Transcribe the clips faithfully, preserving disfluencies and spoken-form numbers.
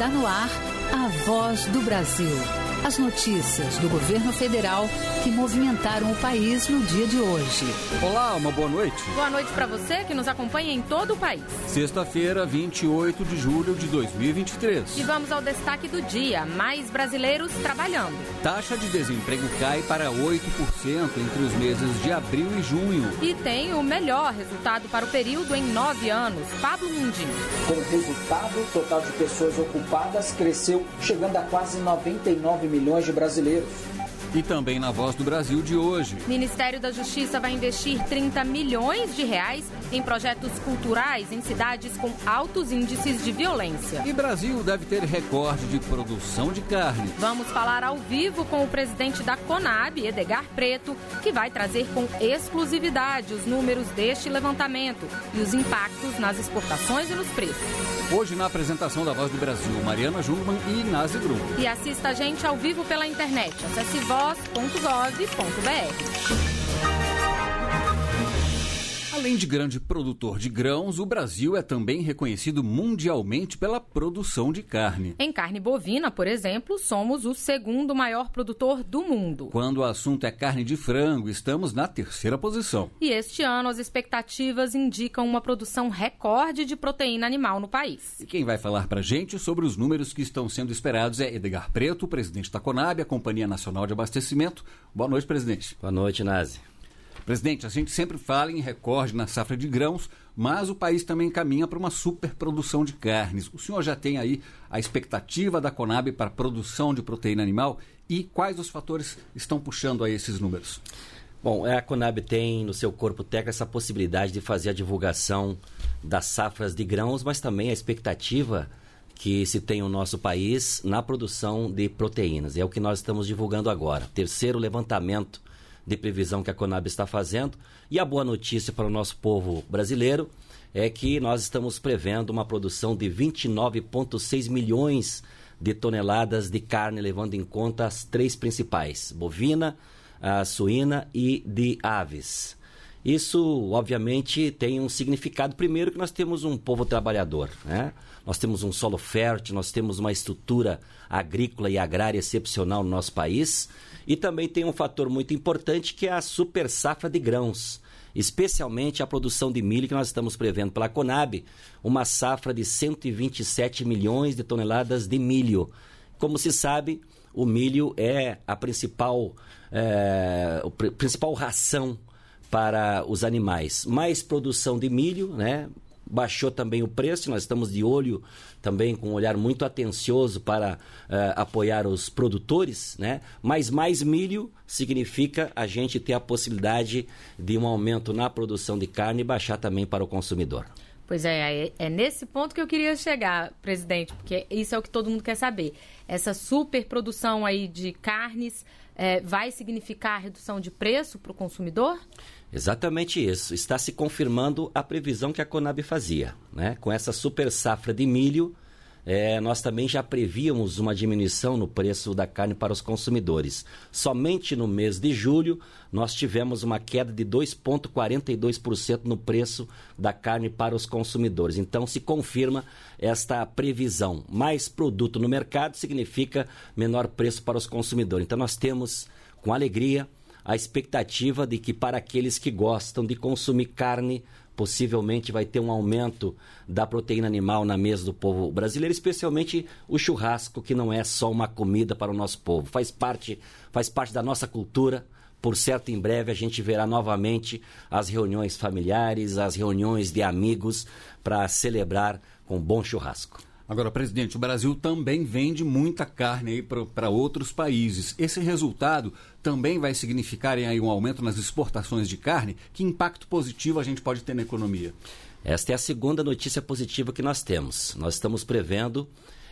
Está no ar a Voz do Brasil. As notícias do governo federal que movimentaram o país no dia de hoje. Olá, uma boa noite. Boa noite para você que nos acompanha em todo o país. Sexta-feira, vinte e oito de julho de dois mil e vinte e três. E vamos ao destaque do dia. Mais brasileiros trabalhando. Taxa de desemprego cai para oito por cento entre os meses de abril e junho. E tem o melhor resultado para o período em nove anos. Pablo Mundim. Com o resultado, o total de pessoas ocupadas cresceu, chegando a quase noventa e nove milhões de brasileiros. E também na Voz do Brasil de hoje. Ministério da Justiça vai investir trinta milhões de reais em projetos culturais em cidades com altos índices de violência. E Brasil deve ter recorde de produção de carne. Vamos falar ao vivo com o presidente da Conab, Edgar Preto, que vai trazer com exclusividade os números deste levantamento e os impactos nas exportações e nos preços. Hoje, na apresentação da Voz do Brasil, Mariana Jungmann e Inácio Grum. E assista a gente ao vivo pela internet. Acesse voz ponto gov ponto br. Além de grande produtor de grãos, o Brasil é também reconhecido mundialmente pela produção de carne. Em carne bovina, por exemplo, somos o segundo maior produtor do mundo. Quando o assunto é carne de frango, estamos na terceira posição. E este ano as expectativas indicam uma produção recorde de proteína animal no país. E quem vai falar pra gente sobre os números que estão sendo esperados é Edgar Preto, presidente da Conab, a Companhia Nacional de Abastecimento. Boa noite, presidente. Boa noite, Nazi. Presidente, a gente sempre fala em recorde na safra de grãos, mas o país também caminha para uma superprodução de carnes. O senhor já tem aí a expectativa da Conab para a produção de proteína animal e quais os fatores estão puxando aí esses números? Bom, a Conab tem no seu corpo técnico essa possibilidade de fazer a divulgação das safras de grãos, mas também a expectativa que se tem o nosso país na produção de proteínas. É o que nós estamos divulgando agora. Terceiro levantamento de previsão que a Conab está fazendo. E a boa notícia para o nosso povo brasileiro é que nós estamos prevendo uma produção de vinte e nove vírgula seis milhões de toneladas de carne, levando em conta as três principais, bovina, a suína e de aves. Isso, obviamente, tem um significado. Primeiro, que nós temos um povo trabalhador, né? Nós temos um solo fértil, nós temos uma estrutura agrícola e agrária excepcional no nosso país. E também tem um fator muito importante, que é a super safra de grãos, especialmente a produção de milho, que nós estamos prevendo pela Conab, uma safra de cento e vinte e sete milhões de toneladas de milho. Como se sabe, o milho é a principal, é, a principal ração para os animais. Mais produção de milho, né? Baixou também o preço, nós estamos de olho também com um olhar muito atencioso para uh, apoiar os produtores, né? Mas mais milho significa a gente ter a possibilidade de um aumento na produção de carne e baixar também para o consumidor. Pois é, é, é nesse ponto que eu queria chegar, presidente, porque isso é o que todo mundo quer saber. Essa superprodução aí de carnes é, vai significar redução de preço para o consumidor? Exatamente isso. Está se confirmando a previsão que a Conab fazia, né? Com essa super safra de milho, é, nós também já prevíamos uma diminuição no preço da carne para os consumidores. Somente no mês de julho, nós tivemos uma queda de dois vírgula quarenta e dois por cento no preço da carne para os consumidores. Então, se confirma esta previsão. Mais produto no mercado significa menor preço para os consumidores. Então, nós temos, com alegria, a expectativa de que para aqueles que gostam de consumir carne, possivelmente vai ter um aumento da proteína animal na mesa do povo brasileiro, especialmente o churrasco, que não é só uma comida para o nosso povo, faz parte, faz parte da nossa cultura. Por certo, em breve a gente verá novamente as reuniões familiares, as reuniões de amigos para celebrar com bom churrasco. Agora, presidente, o Brasil também vende muita carne aí para outros países. Esse resultado também vai significar aí um aumento nas exportações de carne? Que impacto positivo a gente pode ter na economia? Esta é a segunda notícia positiva que nós temos. Nós estamos prevendo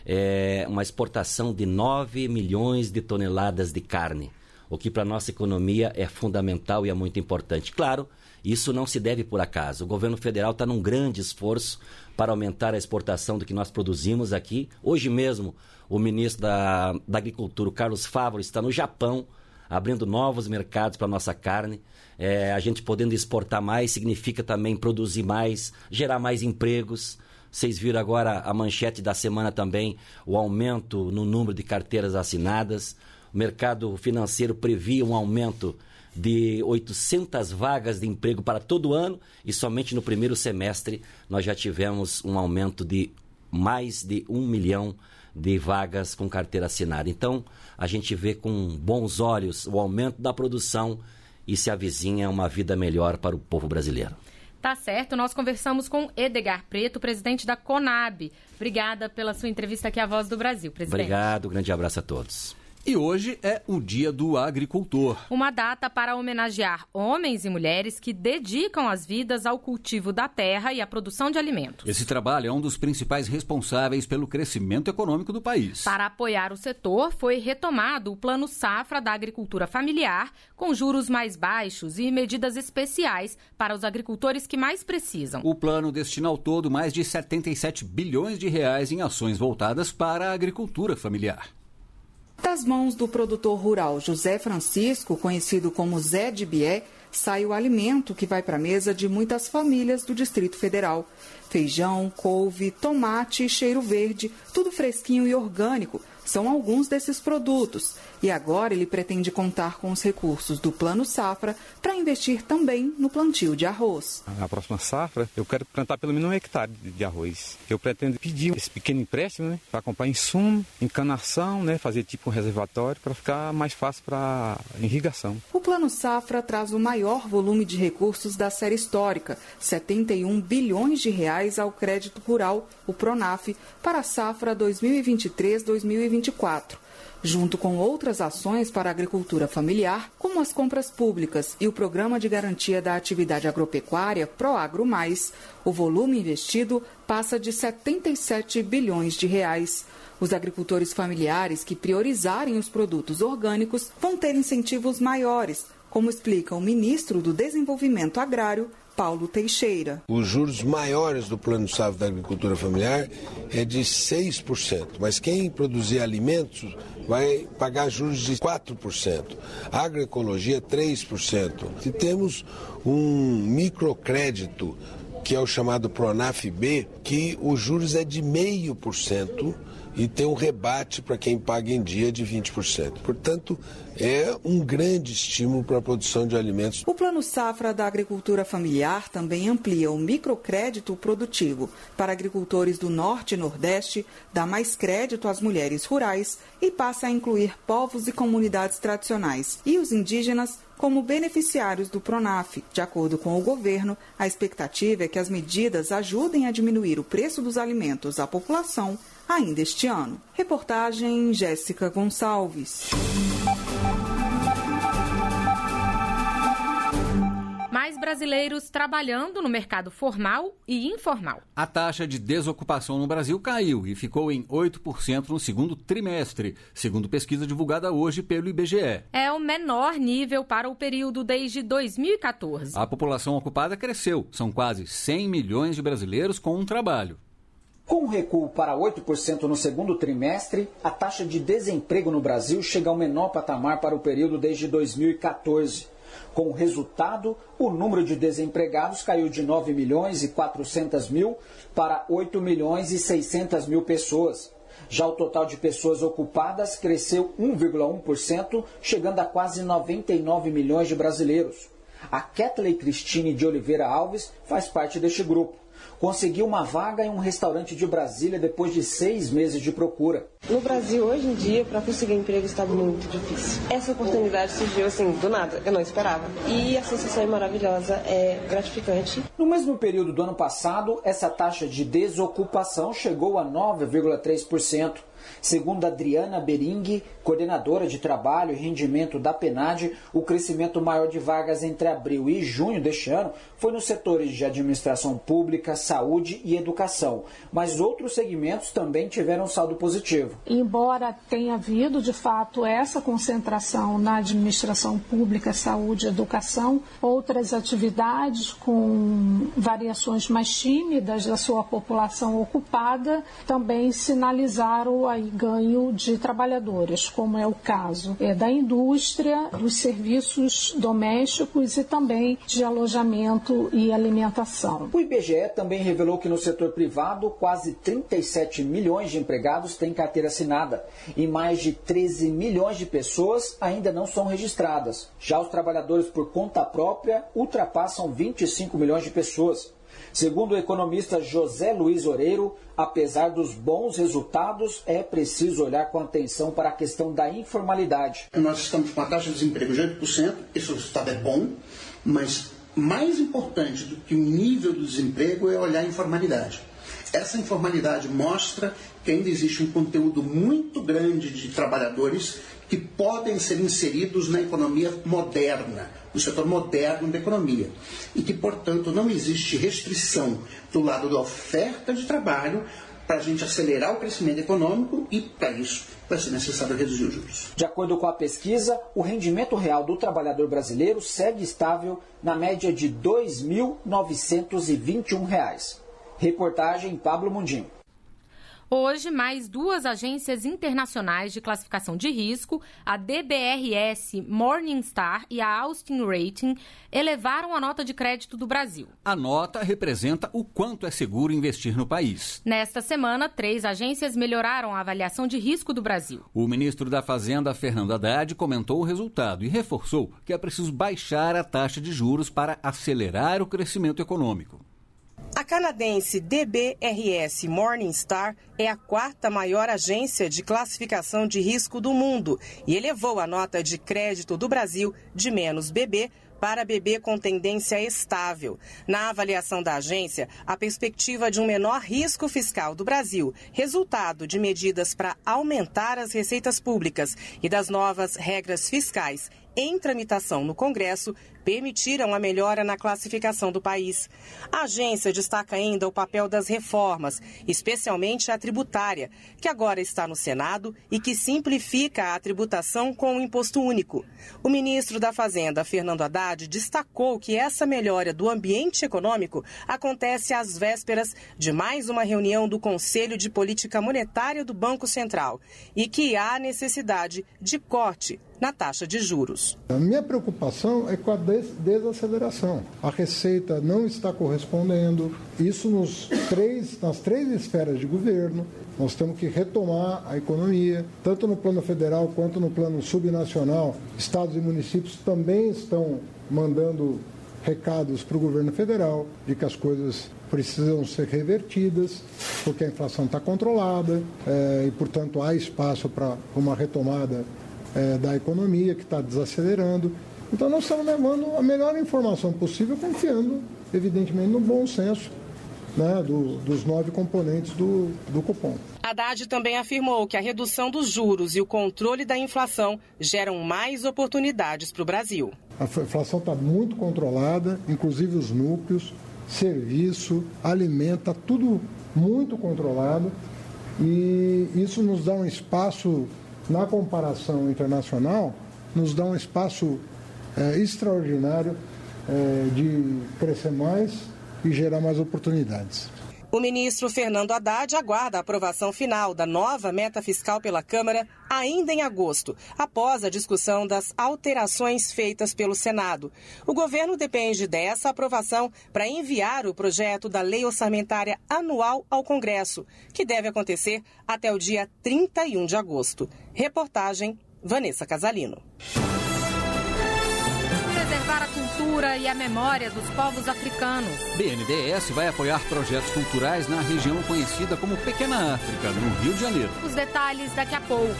é, uma exportação de nove milhões de toneladas de carne, o que para a nossa economia é fundamental e é muito importante. Claro, isso não se deve por acaso. O governo federal está num grande esforço para aumentar a exportação do que nós produzimos aqui. Hoje mesmo, o ministro da, da Agricultura, o Carlos Favaro, está no Japão, abrindo novos mercados para a nossa carne. É, a gente podendo exportar mais significa também produzir mais, gerar mais empregos Vocês viram agora a manchete da semana também, o aumento no número de carteiras assinadas. O mercado financeiro previa um aumento de oitocentas vagas de emprego para todo ano e somente no primeiro semestre nós já tivemos um aumento de mais de um milhão de vagas com carteira assinada. Então, a gente vê com bons olhos o aumento da produção e se avizinha uma vida melhor para o povo brasileiro. Tá certo, nós conversamos com Edgar Preto, presidente da Conab. Obrigada pela sua entrevista aqui à Voz do Brasil, presidente. Obrigado, grande abraço a todos. E hoje é o Dia do Agricultor. Uma data para homenagear homens e mulheres que dedicam as vidas ao cultivo da terra e à produção de alimentos. Esse trabalho é um dos principais responsáveis pelo crescimento econômico do país. Para apoiar o setor, foi retomado o Plano Safra da Agricultura Familiar, com juros mais baixos e medidas especiais para os agricultores que mais precisam. O plano destina ao todo mais de setenta e sete bilhões de reais em ações voltadas para a agricultura familiar. Das mãos do produtor rural José Francisco, conhecido como Zé de Bié, sai o alimento que vai para a mesa de muitas famílias do Distrito Federal. Feijão, couve, tomate e cheiro verde, tudo fresquinho e orgânico, são alguns desses produtos. E agora ele pretende contar com os recursos do Plano Safra para investir também no plantio de arroz. Na próxima safra, eu quero plantar pelo menos um hectare de arroz. Eu pretendo pedir esse pequeno empréstimo, né, para comprar insumo, encanação, né, fazer tipo um reservatório para ficar mais fácil para irrigação. O Plano Safra traz o maior volume de recursos da série histórica, setenta e um bilhões de reais ao crédito rural, o Pronaf, para a safra dois mil e vinte e três, dois mil e vinte e quatro. Junto com outras ações para a agricultura familiar, como as compras públicas e o Programa de Garantia da Atividade Agropecuária Proagro Mais, o volume investido passa de setenta e sete bilhões de reais. Os agricultores familiares que priorizarem os produtos orgânicos vão ter incentivos maiores, como explica o ministro do Desenvolvimento Agrário, Paulo Teixeira. Os juros maiores do Plano Safra da Agricultura Familiar é de seis por cento, mas quem produzir alimentos vai pagar juros de quatro por cento. A agroecologia, três por cento. E temos um microcrédito, que é o chamado Pronaf B, que os juros é de zero vírgula cinco por cento e tem um rebate para quem paga em dia de vinte por cento. Portanto, é um grande estímulo para a produção de alimentos. O Plano Safra da Agricultura Familiar também amplia o microcrédito produtivo para agricultores do Norte e Nordeste, dá mais crédito às mulheres rurais e passa a incluir povos e comunidades tradicionais e os indígenas como beneficiários do Pronaf. De acordo com o governo, a expectativa é que as medidas ajudem a diminuir o preço dos alimentos à população ainda este ano. Reportagem Jéssica Gonçalves. Mais brasileiros trabalhando no mercado formal e informal. A taxa de desocupação no Brasil caiu e ficou em oito por cento no segundo trimestre, segundo pesquisa divulgada hoje pelo I B G E. É o menor nível para o período desde dois mil e quatorze. A população ocupada cresceu. São quase cem milhões de brasileiros com um trabalho. Com o recuo para oito por cento no segundo trimestre, a taxa de desemprego no Brasil chega ao menor patamar para o período desde dois mil e quatorze. Com o resultado, o número de desempregados caiu de nove milhões e quatrocentos mil para oito milhões e seiscentos mil pessoas. Já o total de pessoas ocupadas cresceu um vírgula um por cento, chegando a quase noventa e nove milhões de brasileiros. A Kathleen Cristine de Oliveira Alves faz parte deste grupo. Conseguiu uma vaga em um restaurante de Brasília depois de seis meses de procura. No Brasil, hoje em dia, para conseguir emprego está muito difícil. Essa oportunidade surgiu assim, do nada, eu não esperava. E a sensação é maravilhosa, é gratificante. No mesmo período do ano passado, essa taxa de desocupação chegou a nove vírgula três por cento. Segundo Adriana Bering, coordenadora de trabalho e rendimento da PENAD, o crescimento maior de vagas entre abril e junho deste ano foi nos setores de administração pública, saúde e educação. Mas outros segmentos também tiveram saldo positivo. Embora tenha havido, de fato, essa concentração na administração pública, saúde e educação, outras atividades com variações mais tímidas da sua população ocupada também sinalizaram aí ganho de trabalhadores, como é o caso é, da indústria, dos serviços domésticos e também de alojamento e alimentação. O I B G E também revelou que no setor privado, quase trinta e sete milhões de empregados têm carteira assinada e mais de treze milhões de pessoas ainda não são registradas. Já os trabalhadores por conta própria ultrapassam vinte e cinco milhões de pessoas. Segundo o economista José Luiz Oreiro, apesar dos bons resultados, é preciso olhar com atenção para a questão da informalidade. Nós estamos com a taxa de desemprego de oito por cento, esse resultado é bom, mas mais importante do que o nível do desemprego é olhar a informalidade. Essa informalidade mostra que ainda existe um conteúdo muito grande de trabalhadores que podem ser inseridos na economia moderna, no setor moderno da economia, e que, portanto, não existe restrição do lado da oferta de trabalho para a gente acelerar o crescimento econômico e, para isso, vai ser necessário reduzir os juros. De acordo com a pesquisa, o rendimento real do trabalhador brasileiro segue estável na média de dois mil novecentos e vinte e um reais. Reportagem Pablo Mundim. Hoje, mais duas agências internacionais de classificação de risco, a D B R S Morningstar e a Austin Rating, elevaram a nota de crédito do Brasil. A nota representa o quanto é seguro investir no país. Nesta semana, três agências melhoraram a avaliação de risco do Brasil. O ministro da Fazenda, Fernando Haddad, comentou o resultado e reforçou que é preciso baixar a taxa de juros para acelerar o crescimento econômico. A canadense D B R S Morningstar é a quarta maior agência de classificação de risco do mundo e elevou a nota de crédito do Brasil de menos B B para B B com tendência estável. Na avaliação da agência, a perspectiva de um menor risco fiscal do Brasil, resultado de medidas para aumentar as receitas públicas e das novas regras fiscais em tramitação no Congresso, permitiram a melhora na classificação do país. A agência destaca ainda o papel das reformas, especialmente a tributária, que agora está no Senado e que simplifica a tributação com o imposto único. O ministro da Fazenda, Fernando Haddad, destacou que essa melhora do ambiente econômico acontece às vésperas de mais uma reunião do Conselho de Política Monetária do Banco Central e que há necessidade de corte na taxa de juros. A minha preocupação é com a des- desaceleração. A receita não está correspondendo. Isso nos três, nas três esferas de governo. Nós temos que retomar a economia, tanto no plano federal quanto no plano subnacional. Estados e municípios também estão mandando recados para o governo federal de que as coisas precisam ser revertidas, porque a inflação está controlada é, e, portanto, há espaço para uma retomada É, da economia, que está desacelerando. Então, nós estamos levando a melhor informação possível, confiando, evidentemente, no bom senso, né, do, dos nove componentes do, do cupom. Haddad também afirmou que a redução dos juros e o controle da inflação geram mais oportunidades para o Brasil. A inflação está muito controlada, inclusive os núcleos, serviço, alimenta, tudo muito controlado, e isso nos dá um espaço, na comparação internacional, nos dá um espaço é, extraordinário é, de crescer mais e gerar mais oportunidades. O ministro Fernando Haddad aguarda a aprovação final da nova meta fiscal pela Câmara ainda em agosto, após a discussão das alterações feitas pelo Senado. O governo depende dessa aprovação para enviar o projeto da Lei Orçamentária Anual ao Congresso, que deve acontecer até o dia trinta e um de agosto. Reportagem Vanessa Casalino. Preservar a cultura e a memória dos povos africanos. B N D E S vai apoiar projetos culturais na região conhecida como Pequena África, no Rio de Janeiro. Os detalhes daqui a pouco.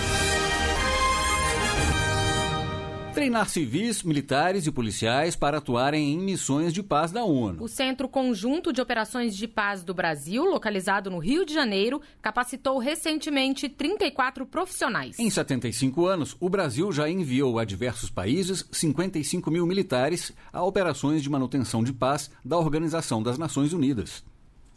Treinar civis, militares e policiais para atuarem em missões de paz da ONU. O Centro Conjunto de Operações de Paz do Brasil, localizado no Rio de Janeiro, capacitou recentemente trinta e quatro profissionais. Em setenta e cinco anos, o Brasil já enviou a diversos países cinquenta e cinco mil militares a operações de manutenção de paz da Organização das Nações Unidas.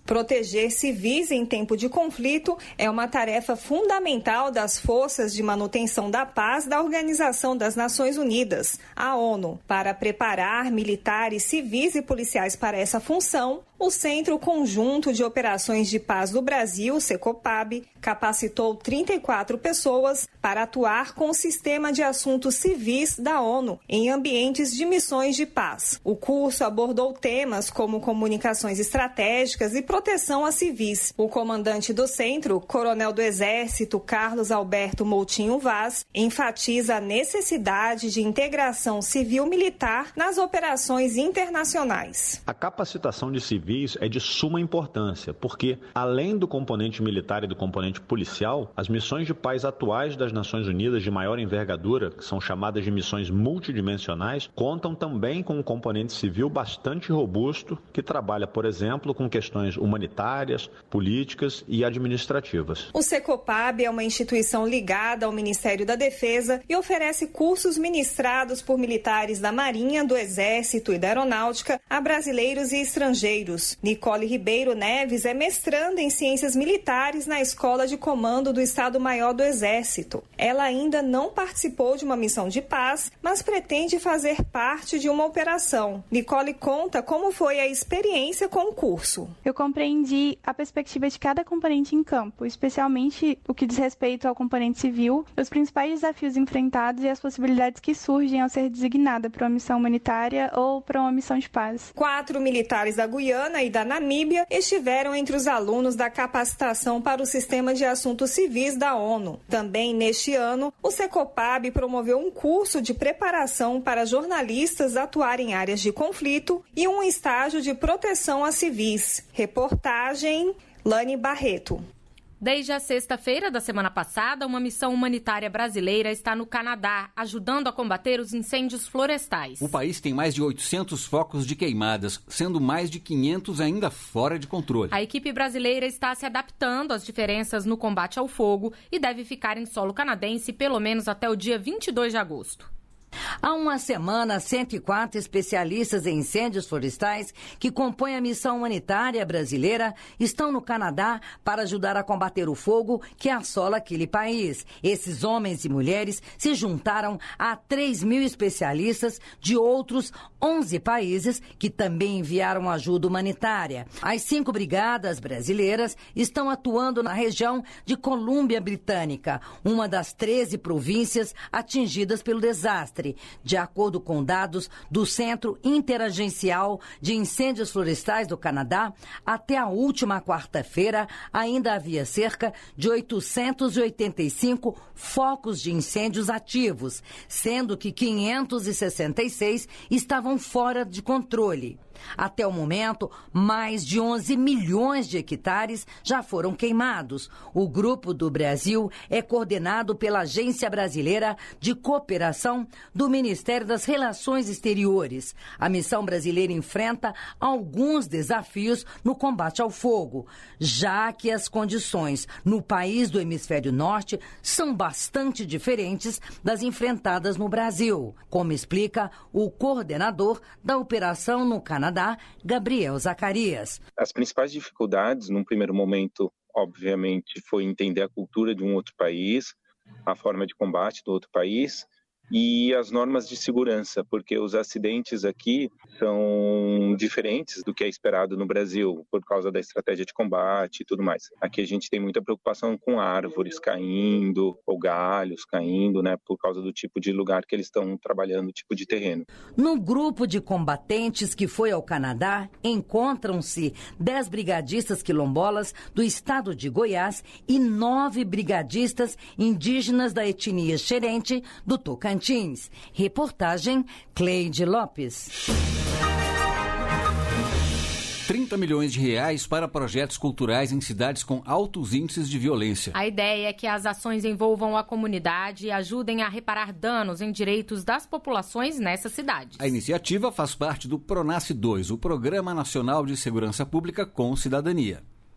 Proteger civis em tempo de conflito é uma tarefa fundamental das Forças de Manutenção da Paz da Organização das Nações Unidas, a ONU. Para preparar militares, civis e policiais para essa função, o Centro Conjunto de Operações de Paz do Brasil, Secopab, capacitou trinta e quatro pessoas para atuar com o Sistema de Assuntos Civis da ONU em ambientes de missões de paz. O curso abordou temas como comunicações estratégicas e proteção a civis. O comandante do centro, coronel do Exército Carlos Alberto Moutinho Vaz, enfatiza a necessidade de integração civil-militar nas operações internacionais. A capacitação de civis é de suma importância, porque, além do componente militar e do componente policial, as missões de paz atuais das Nações Unidas de maior envergadura, que são chamadas de missões multidimensionais, contam também com um componente civil bastante robusto, que trabalha, por exemplo, com questões humanitárias, políticas e administrativas. O Secopab é uma instituição ligada ao Ministério da Defesa e oferece cursos ministrados por militares da Marinha, do Exército e da Aeronáutica a brasileiros e estrangeiros. Nicole Ribeiro Neves é mestranda em Ciências Militares na Escola de Comando do Estado-Maior do Exército. Ela ainda não participou de uma missão de paz, mas pretende fazer parte de uma operação. Nicole conta como foi a experiência com o curso. Eu compreendi a perspectiva de cada componente em campo, especialmente o que diz respeito ao componente civil, os principais desafios enfrentados e as possibilidades que surgem ao ser designada para uma missão humanitária ou para uma missão de paz. Quatro militares da Guiana e da Namíbia estiveram entre os alunos da capacitação para o Sistema de Assuntos Civis da ONU. Também neste ano, o Secopab promoveu um curso de preparação para jornalistas atuar em áreas de conflito e um estágio de proteção a civis. Reportagem Lani Barreto. Desde a sexta-feira da semana passada, uma missão humanitária brasileira está no Canadá, ajudando a combater os incêndios florestais. O país tem mais de oitocentos focos de queimadas, sendo mais de quinhentos ainda fora de controle. A equipe brasileira está se adaptando às diferenças no combate ao fogo e deve ficar em solo canadense pelo menos até o dia vinte e dois de agosto. Há uma semana, cento e quatro especialistas em incêndios florestais que compõem a missão humanitária brasileira estão no Canadá para ajudar a combater o fogo que assola aquele país. Esses homens e mulheres se juntaram a três mil especialistas de outros onze países que também enviaram ajuda humanitária. As cinco brigadas brasileiras estão atuando na região de Colômbia Britânica, uma das treze províncias atingidas pelo desastre. De acordo com dados do Centro Interagencial de Incêndios Florestais do Canadá, até a última quarta-feira ainda havia cerca de oitocentos e oitenta e cinco focos de incêndios ativos, sendo que quinhentos e sessenta e seis estavam fora de controle. Até o momento, mais de onze milhões de hectares já foram queimados. O Grupo do Brasil é coordenado pela Agência Brasileira de Cooperação do Ministério das Relações Exteriores. A missão brasileira enfrenta alguns desafios no combate ao fogo, já que as condições no país do Hemisfério Norte são bastante diferentes das enfrentadas no Brasil, como explica o coordenador da operação no Canadá, Gabriel Zacarias. As principais dificuldades, num primeiro momento, obviamente, foi entender a cultura de um outro país, a forma de combate do outro país e as normas de segurança, porque os acidentes aqui são diferentes do que é esperado no Brasil, por causa da estratégia de combate e tudo mais. Aqui a gente tem muita preocupação com árvores caindo, ou galhos caindo, né, por causa do tipo de lugar que eles estão trabalhando, tipo de terreno. No grupo de combatentes que foi ao Canadá, encontram-se dez brigadistas quilombolas do estado de Goiás e nove brigadistas indígenas da etnia xerente do Tocantins. Reportagem Cleide Lopes. trinta milhões de reais para projetos culturais em cidades com altos índices de violência. A ideia é que as ações envolvam a comunidade e ajudem a reparar danos em direitos das populações nessas cidades. A iniciativa faz parte do PRONASSE dois, o Programa Nacional de Segurança Pública com Cidadania.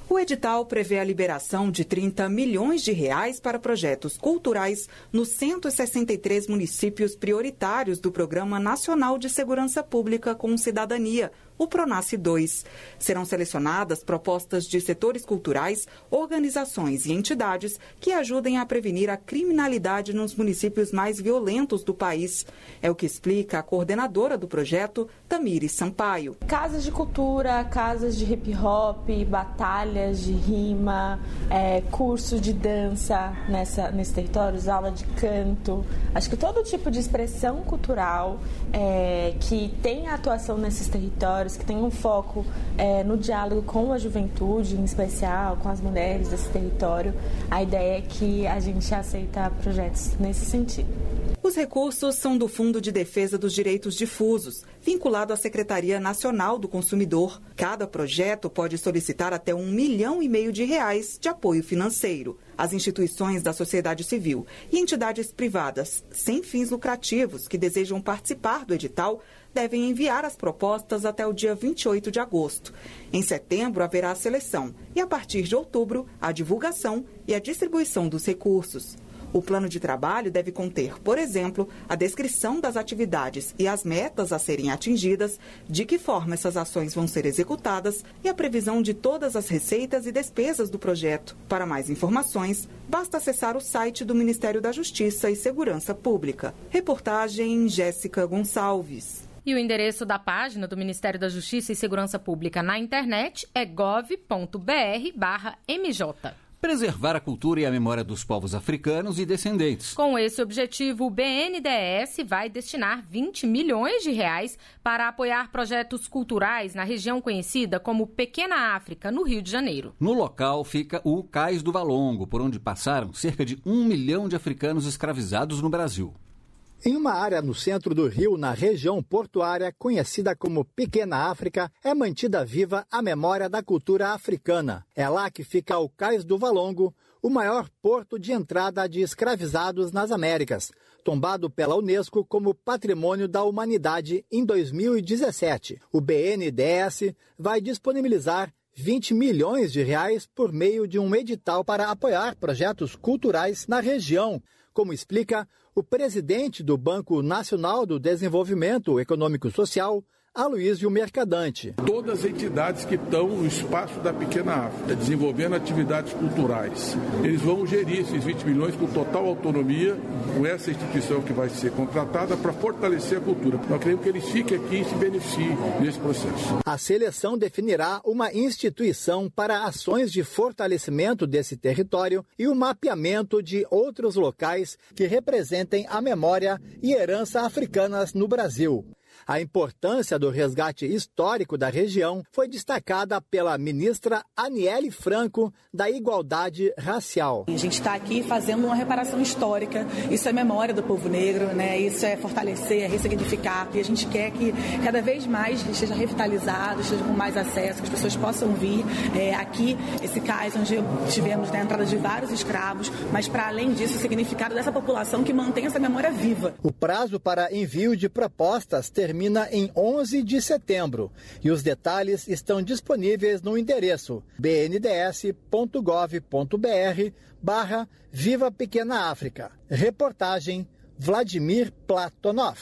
O edital prevê a liberação de trinta milhões de reais para projetos culturais nos cento e sessenta e três municípios prioritários do Programa Nacional de Segurança Pública com Cidadania, o PRONASSE dois. Serão selecionadas propostas de setores culturais, organizações e entidades que ajudem a prevenir a criminalidade nos municípios mais violentos do país. É o que explica a coordenadora do projeto, Tamires Sampaio. Casas de cultura, casas de hip hop, batalhas de rima, é, curso de dança nessa, nesse território, aula de canto. Acho que todo tipo de expressão cultural é, que tem atuação nesses territórios, que tem um foco é, no diálogo com a juventude, em especial com as mulheres desse território. A ideia é que a gente aceita projetos nesse sentido. Os recursos são do Fundo de Defesa dos Direitos Difusos, vinculado à Secretaria Nacional do Consumidor. Cada projeto pode solicitar até um milhão e meio de reais de apoio financeiro. As instituições da sociedade civil e entidades privadas sem fins lucrativos que desejam participar do edital devem enviar as propostas até o dia vinte e oito de agosto. Em setembro haverá a seleção e, a partir de outubro, a divulgação e a distribuição dos recursos. O plano de trabalho deve conter, por exemplo, a descrição das atividades e as metas a serem atingidas, de que forma essas ações vão ser executadas e a previsão de todas as receitas e despesas do projeto. Para mais informações, basta acessar o site do Ministério da Justiça e Segurança Pública. Reportagem Jéssica Gonçalves. E o endereço da página do Ministério da Justiça e Segurança Pública na internet é gov ponto br barra M J. Preservar a cultura e a memória dos povos africanos e descendentes. Com esse objetivo, o B N D E S vai destinar vinte milhões de reais para apoiar projetos culturais na região conhecida como Pequena África, no Rio de Janeiro. No local fica o Cais do Valongo, por onde passaram cerca de um milhão de africanos escravizados no Brasil. Em uma área no centro do Rio, na região portuária, conhecida como Pequena África, é mantida viva a memória da cultura africana. É lá que fica o Cais do Valongo, o maior porto de entrada de escravizados nas Américas, tombado pela Unesco como Patrimônio da Humanidade em dois mil e dezessete. O B N D E S vai disponibilizar vinte milhões de reais por meio de um edital para apoiar projetos culturais na região, como explica o presidente do Banco Nacional do Desenvolvimento Econômico e Social, Aloísio Mercadante. Todas as entidades que estão no espaço da Pequena África, desenvolvendo atividades culturais, eles vão gerir esses vinte milhões com total autonomia, com essa instituição que vai ser contratada para fortalecer a cultura. Nós queremos que eles fiquem aqui e se beneficiem nesse processo. A seleção definirá uma instituição para ações de fortalecimento desse território e o mapeamento de outros locais que representem a memória e herança africanas no Brasil. A importância do resgate histórico da região foi destacada pela ministra Aniele Franco, da Igualdade Racial. A gente está aqui fazendo uma reparação histórica, isso é memória do povo negro, né? Isso é fortalecer, é ressignificar, e a gente quer que cada vez mais esteja revitalizado, esteja com mais acesso, que as pessoas possam vir é, aqui, esse cais onde tivemos né, a entrada de vários escravos, mas para além disso, o significado dessa população que mantém essa memória viva. O prazo para envio de propostas termina termina em onze de setembro e os detalhes estão disponíveis no endereço b n d s ponto gov ponto b r barra Viva Pequena África. Reportagem Vladimir Platonov.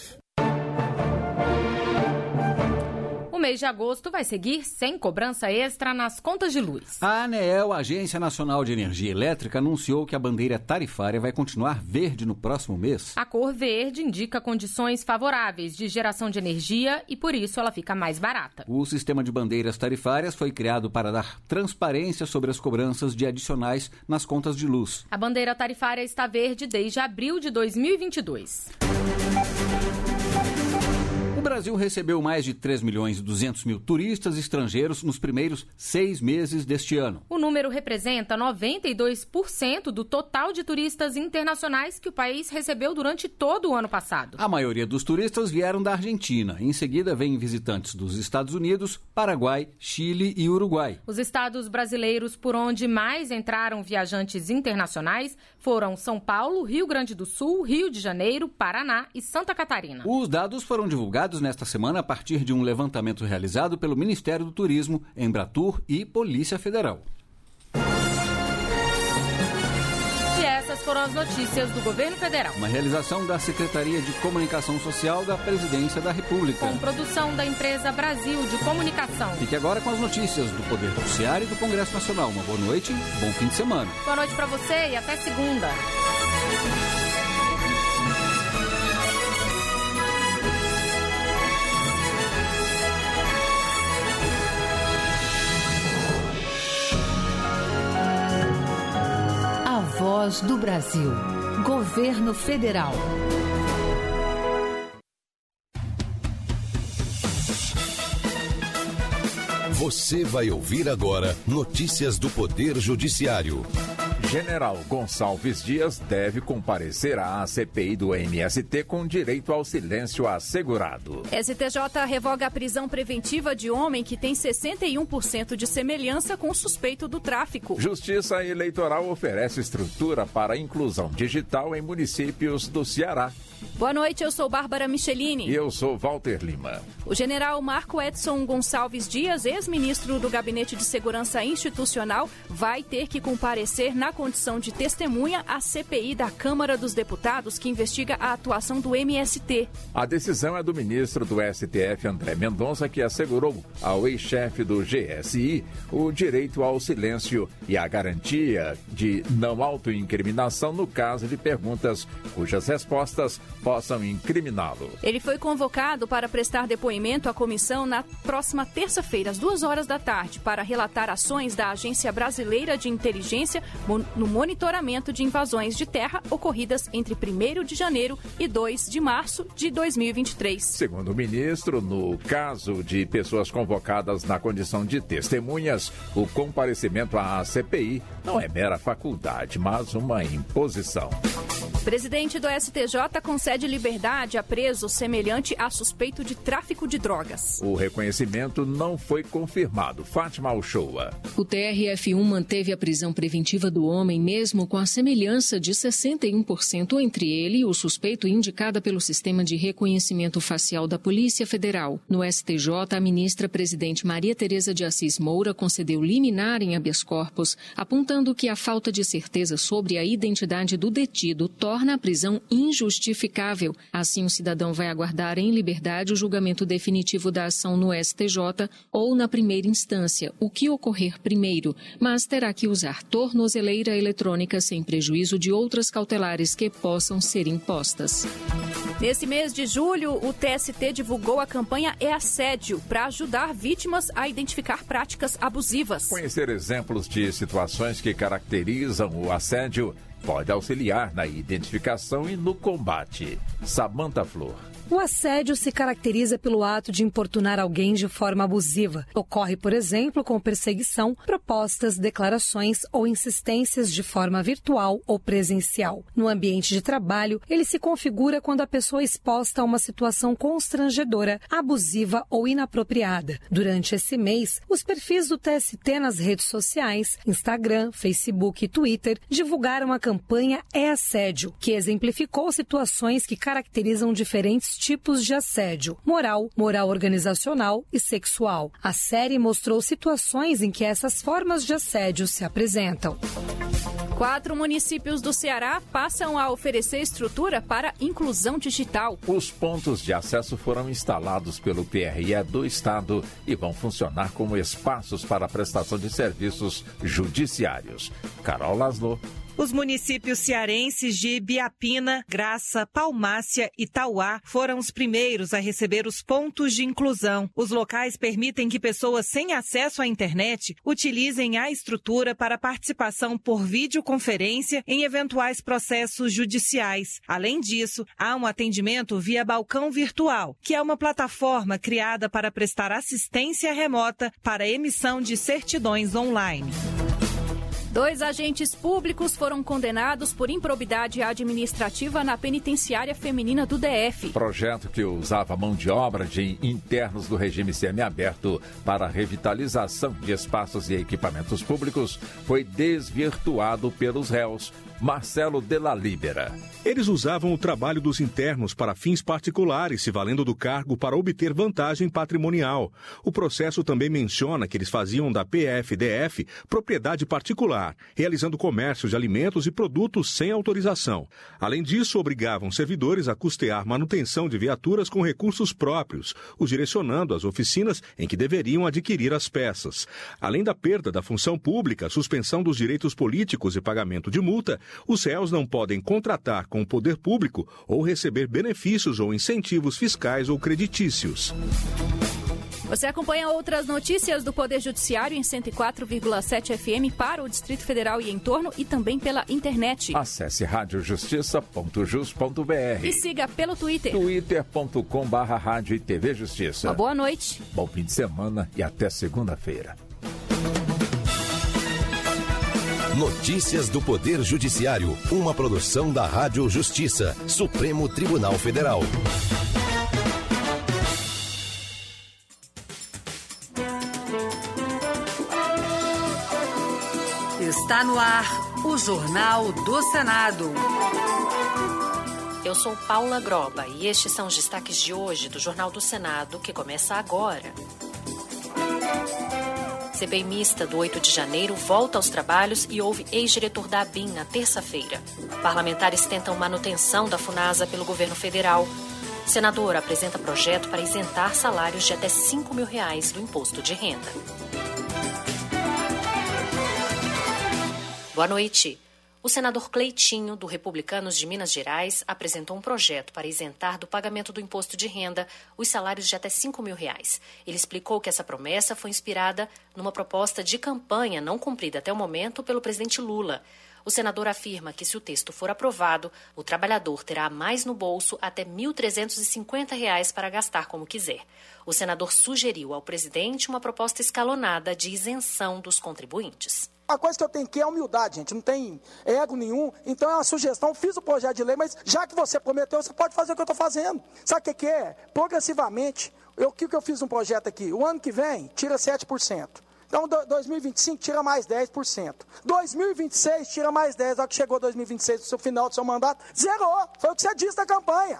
O mês de agosto vai seguir sem cobrança extra nas contas de luz. A ANEEL, a Agência Nacional de Energia Elétrica, anunciou que a bandeira tarifária vai continuar verde no próximo mês. A cor verde indica condições favoráveis de geração de energia e, por isso, ela fica mais barata. O sistema de bandeiras tarifárias foi criado para dar transparência sobre as cobranças de adicionais nas contas de luz. A bandeira tarifária está verde desde abril de dois mil e vinte e dois. O Brasil recebeu mais de três milhões e duzentos mil turistas estrangeiros nos primeiros seis meses deste ano. O número representa noventa e dois por cento do total de turistas internacionais que o país recebeu durante todo o ano passado. A maioria dos turistas vieram da Argentina. Em seguida, vêm visitantes dos Estados Unidos, Paraguai, Chile e Uruguai. Os estados brasileiros por onde mais entraram viajantes internacionais foram São Paulo, Rio Grande do Sul, Rio de Janeiro, Paraná e Santa Catarina. Os dados foram divulgados nesta semana a partir de um levantamento realizado pelo Ministério do Turismo, Embratur e Polícia Federal. foram as notícias do Governo Federal. Uma realização da Secretaria de Comunicação Social da Presidência da República. Com produção da empresa Brasil de Comunicação. Fique agora com as notícias do Poder Judiciário e do Congresso Nacional. Uma boa noite, bom fim de semana. Boa noite para você e até segunda. A Voz do Brasil. Governo Federal. Você vai ouvir agora notícias do Poder Judiciário. General Gonçalves Dias deve comparecer à C P I do M S T com direito ao silêncio assegurado. S T J revoga a prisão preventiva de homem que tem sessenta e um por cento de semelhança com suspeito do tráfico. Justiça Eleitoral oferece estrutura para a inclusão digital em municípios do Ceará. Boa noite, eu sou Bárbara Michelini. E eu sou Walter Lima. O general Marco Edson Gonçalves Dias, ex-ministro do Gabinete de Segurança Institucional, vai ter que comparecer na condição de testemunha à C P I da Câmara dos Deputados, que investiga a atuação do M S T. A decisão é do ministro do S T F, André Mendonça, que assegurou ao ex-chefe do G S I o direito ao silêncio e a garantia de não autoincriminação no caso de perguntas cujas respostas possam incriminá-lo. Ele foi convocado para prestar depoimento à comissão na próxima terça-feira, às duas horas da tarde, para relatar ações da Agência Brasileira de Inteligência no monitoramento de invasões de terra ocorridas entre primeiro de janeiro e dois de março de dois mil e vinte e três. Segundo o ministro, no caso de pessoas convocadas na condição de testemunhas, o comparecimento à C P I não é mera faculdade, mas uma imposição. Presidente do S T J concede liberdade a preso semelhante a suspeito de tráfico de drogas. O reconhecimento não foi confirmado. Fátima Uchoa. O T R F um manteve a prisão preventiva do homem, mesmo com a semelhança de sessenta e um por cento entre ele e o suspeito indicada pelo Sistema de Reconhecimento Facial da Polícia Federal. No S T J, a ministra presidente Maria Tereza de Assis Moura concedeu liminar em habeas corpus, apontando que a falta de certeza sobre a identidade do detido torna a prisão injustificável. Assim, o cidadão vai aguardar em liberdade o julgamento definitivo da ação no S T J ou na primeira instância, o que ocorrer primeiro, mas terá que usar tornozeleira eletrônica sem prejuízo de outras cautelares que possam ser impostas. Nesse mês de julho, o T S T divulgou a campanha É Assédio para ajudar vítimas a identificar práticas abusivas. Conhecer exemplos de situações que caracterizam o assédio pode auxiliar na identificação e no combate. Samantha Flor. O assédio se caracteriza pelo ato de importunar alguém de forma abusiva. Ocorre, por exemplo, com perseguição, propostas, declarações ou insistências de forma virtual ou presencial. No ambiente de trabalho, ele se configura quando a pessoa é exposta a uma situação constrangedora, abusiva ou inapropriada. Durante esse mês, os perfis do T S T nas redes sociais, Instagram, Facebook e Twitter, divulgaram a campanha É Assédio, que exemplificou situações que caracterizam diferentes tipos de assédio: moral, moral organizacional e sexual. A série mostrou situações em que essas formas de assédio se apresentam. Quatro municípios do Ceará passam a oferecer estrutura para inclusão digital. Os pontos de acesso foram instalados pelo P R E do Estado e vão funcionar como espaços para a prestação de serviços judiciários. Carol Laszlo. Os municípios cearenses de Ibiapina, Graça, Palmácia e Tauá foram os primeiros a receber os pontos de inclusão. Os locais permitem que pessoas sem acesso à internet utilizem a estrutura para participação por videoconferência em eventuais processos judiciais. Além disso, há um atendimento via balcão virtual, que é uma plataforma criada para prestar assistência remota para emissão de certidões online. Dois agentes públicos foram condenados por improbidade administrativa na penitenciária feminina do D F. Projeto que usava mão de obra de internos do regime semiaberto para a revitalização de espaços e equipamentos públicos foi desvirtuado pelos réus Marcelo Della Libera. Eles usavam o trabalho dos internos para fins particulares, se valendo do cargo para obter vantagem patrimonial. O processo também menciona que eles faziam da P F D F propriedade particular, realizando comércio de alimentos e produtos sem autorização. Além disso, obrigavam servidores a custear manutenção de viaturas com recursos próprios, os direcionando às oficinas em que deveriam adquirir as peças. Além da perda da função pública, suspensão dos direitos políticos e pagamento de multa, os réus não podem contratar com o poder público ou receber benefícios ou incentivos fiscais ou creditícios. Você acompanha outras notícias do Poder Judiciário em cento e quatro vírgula sete F M para o Distrito Federal e entorno e também pela internet. Acesse rádio justiça ponto jus ponto b r e siga pelo Twitter. twitter ponto com barra rádio e T V Justiça. Uma boa noite. Bom fim de semana e até segunda-feira. Notícias do Poder Judiciário, uma produção da Rádio Justiça, Supremo Tribunal Federal. Está no ar o Jornal do Senado. Eu sou Paula Groba e estes são os destaques de hoje do Jornal do Senado, que começa agora. C P I mista do oito de janeiro volta aos trabalhos e houve ex-diretor da ABIN na terça-feira. Parlamentares tentam manutenção da FUNASA pelo governo federal. Senador apresenta projeto para isentar salários de até cinco mil reais do imposto de renda. Boa noite. O senador Cleitinho, do Republicanos de Minas Gerais, apresentou um projeto para isentar do pagamento do imposto de renda os salários de até cinco mil reais. Ele explicou que essa promessa foi inspirada numa proposta de campanha não cumprida até o momento pelo presidente Lula. O senador afirma que, se o texto for aprovado, o trabalhador terá mais no bolso até mil trezentos e cinquenta reais para gastar como quiser. O senador sugeriu ao presidente uma proposta escalonada de isenção dos contribuintes. A coisa que eu tenho que é humildade, gente, não tem ego nenhum. Então é uma sugestão, fiz o projeto de lei, mas já que você prometeu, você pode fazer o que eu estou fazendo. Sabe o que, que é? Progressivamente, o que eu fiz um projeto aqui? O ano que vem, tira sete por cento. Então, dois mil e vinte e cinco, tira mais dez por cento. dois mil e vinte e seis, tira mais dez por cento. A que chegou dois mil e vinte e seis, no seu final do seu mandato, zerou. Foi o que você disse na campanha.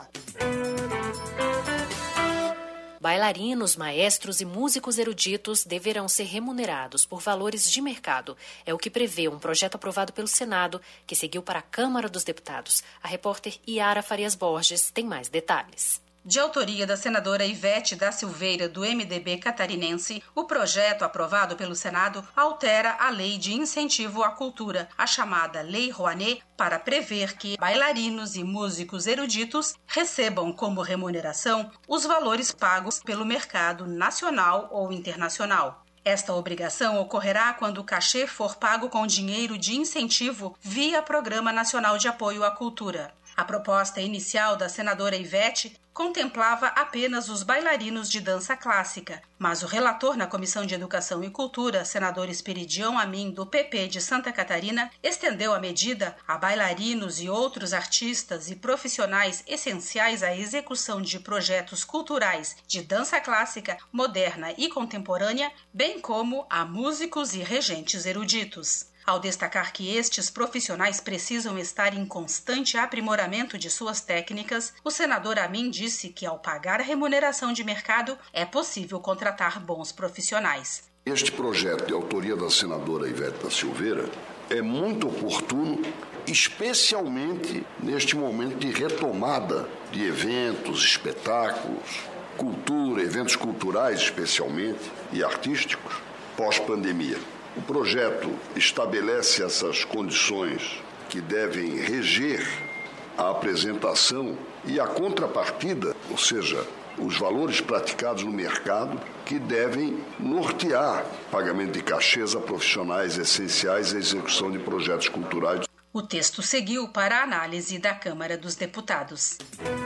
Bailarinos, maestros e músicos eruditos deverão ser remunerados por valores de mercado. É o que prevê um projeto aprovado pelo Senado, que seguiu para a Câmara dos Deputados. A repórter Yara Farias Borges tem mais detalhes. De autoria da senadora Ivete da Silveira, do M D B catarinense, o projeto aprovado pelo Senado altera a Lei de Incentivo à Cultura, a chamada Lei Rouanet, para prever que bailarinos e músicos eruditos recebam como remuneração os valores pagos pelo mercado nacional ou internacional. Esta obrigação ocorrerá quando o cachê for pago com dinheiro de incentivo via Programa Nacional de Apoio à Cultura. A proposta inicial da senadora Ivete contemplava apenas os bailarinos de dança clássica, mas o relator na Comissão de Educação e Cultura, senador Esperidião Amin, do P P de Santa Catarina, estendeu a medida a bailarinos e outros artistas e profissionais essenciais à execução de projetos culturais de dança clássica, moderna e contemporânea, bem como a músicos e regentes eruditos. Ao destacar que estes profissionais precisam estar em constante aprimoramento de suas técnicas, o senador Amin disse que, ao pagar a remuneração de mercado, é possível contratar bons profissionais. Este projeto de autoria da senadora Ivete da Silveira é muito oportuno, especialmente neste momento de retomada de eventos, espetáculos, cultura, eventos culturais especialmente e artísticos, pós-pandemia. O projeto estabelece essas condições que devem reger a apresentação e a contrapartida, ou seja, os valores praticados no mercado, que devem nortear o pagamento de cachês a profissionais essenciais à execução de projetos culturais. O texto seguiu para a análise da Câmara dos Deputados.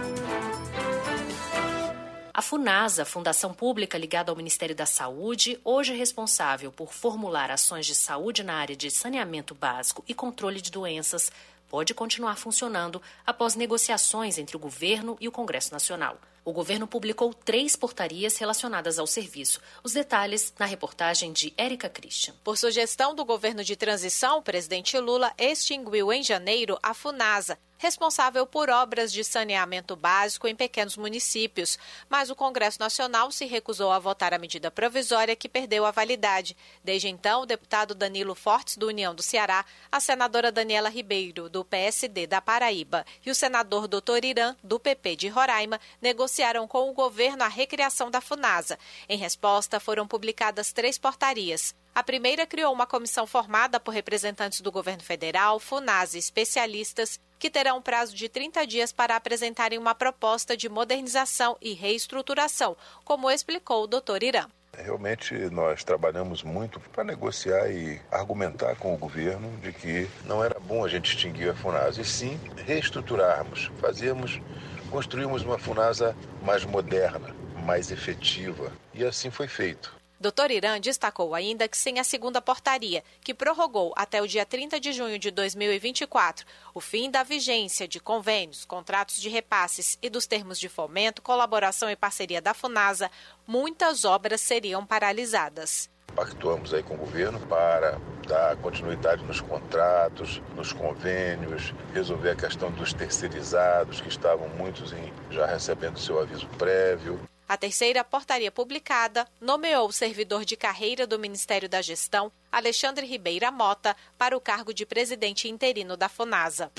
A FUNASA, Fundação Pública ligada ao Ministério da Saúde, hoje responsável por formular ações de saúde na área de saneamento básico e controle de doenças, pode continuar funcionando após negociações entre o governo e o Congresso Nacional. O governo publicou três portarias relacionadas ao serviço. Os detalhes na reportagem de Érica Christian. Por sugestão do governo de transição, o presidente Lula extinguiu em janeiro a Funasa, responsável por obras de saneamento básico em pequenos municípios. Mas o Congresso Nacional se recusou a votar a medida provisória que perdeu a validade. Desde então, o deputado Danilo Fortes, do União do Ceará, a senadora Daniela Ribeiro, do P S D da Paraíba, e o senador doutor Irã, do P P de Roraima, negociaram com o governo a recriação da Funasa. Em resposta, foram publicadas três portarias. A primeira criou uma comissão formada por representantes do governo federal, Funasa e especialistas, que terão um prazo de trinta dias para apresentarem uma proposta de modernização e reestruturação, como explicou o doutor Irã. Realmente nós trabalhamos muito para negociar e argumentar com o governo de que não era bom a gente extinguir a Funasa, e sim reestruturarmos, fazermos, construirmos uma Funasa mais moderna, mais efetiva, e assim foi feito. doutor Irã destacou ainda que sem a segunda portaria, que prorrogou até o dia trinta de junho de dois mil e vinte e quatro o fim da vigência de convênios, contratos de repasses e dos termos de fomento, colaboração e parceria da Funasa, muitas obras seriam paralisadas. Pactuamos aí com o governo para dar continuidade nos contratos, nos convênios, resolver a questão dos terceirizados, que estavam muitos em, já recebendo seu aviso prévio. A terceira portaria publicada nomeou o servidor de carreira do Ministério da Gestão, Alexandre Ribeira Mota, para o cargo de presidente interino da Funasa.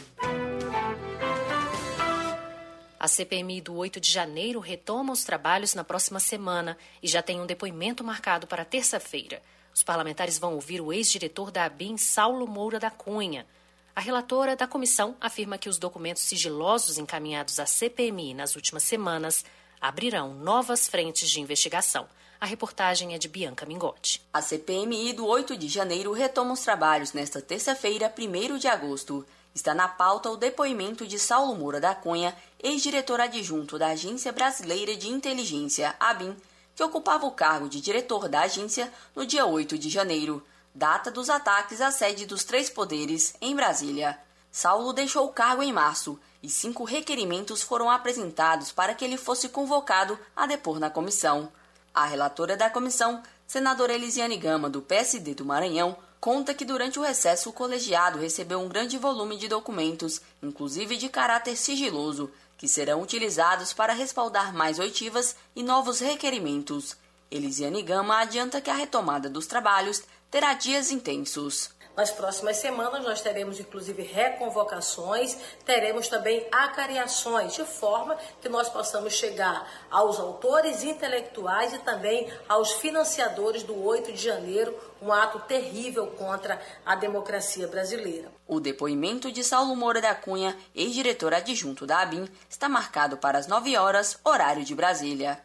A C P M I do oito de janeiro retoma os trabalhos na próxima semana e já tem um depoimento marcado para terça-feira. Os parlamentares vão ouvir o ex-diretor da ABIN, Saulo Moura da Cunha. A relatora da comissão afirma que os documentos sigilosos encaminhados à C P M I nas últimas semanas abrirão novas frentes de investigação. A reportagem é de Bianca Mingotti. A C P M I do oito de janeiro retoma os trabalhos nesta terça-feira, primeiro de agosto. Está na pauta o depoimento de Saulo Moura da Cunha, ex-diretor adjunto da Agência Brasileira de Inteligência, ABIN, que ocupava o cargo de diretor da agência no dia oito de janeiro, data dos ataques à sede dos três poderes, em Brasília. Saulo deixou o cargo em março e cinco requerimentos foram apresentados para que ele fosse convocado a depor na comissão. A relatora da comissão, senadora Elisiane Gama, do P S D do Maranhão, conta que durante o recesso o colegiado recebeu um grande volume de documentos, inclusive de caráter sigiloso, que serão utilizados para respaldar mais oitivas e novos requerimentos. Elisiane Gama adianta que a retomada dos trabalhos terá dias intensos. Nas próximas semanas nós teremos inclusive reconvocações, teremos também acariações, de forma que nós possamos chegar aos autores intelectuais e também aos financiadores do oito de janeiro, um ato terrível contra a democracia brasileira. O depoimento de Saulo Moura da Cunha, ex-diretor adjunto da ABIN, está marcado para as nove horas, horário de Brasília.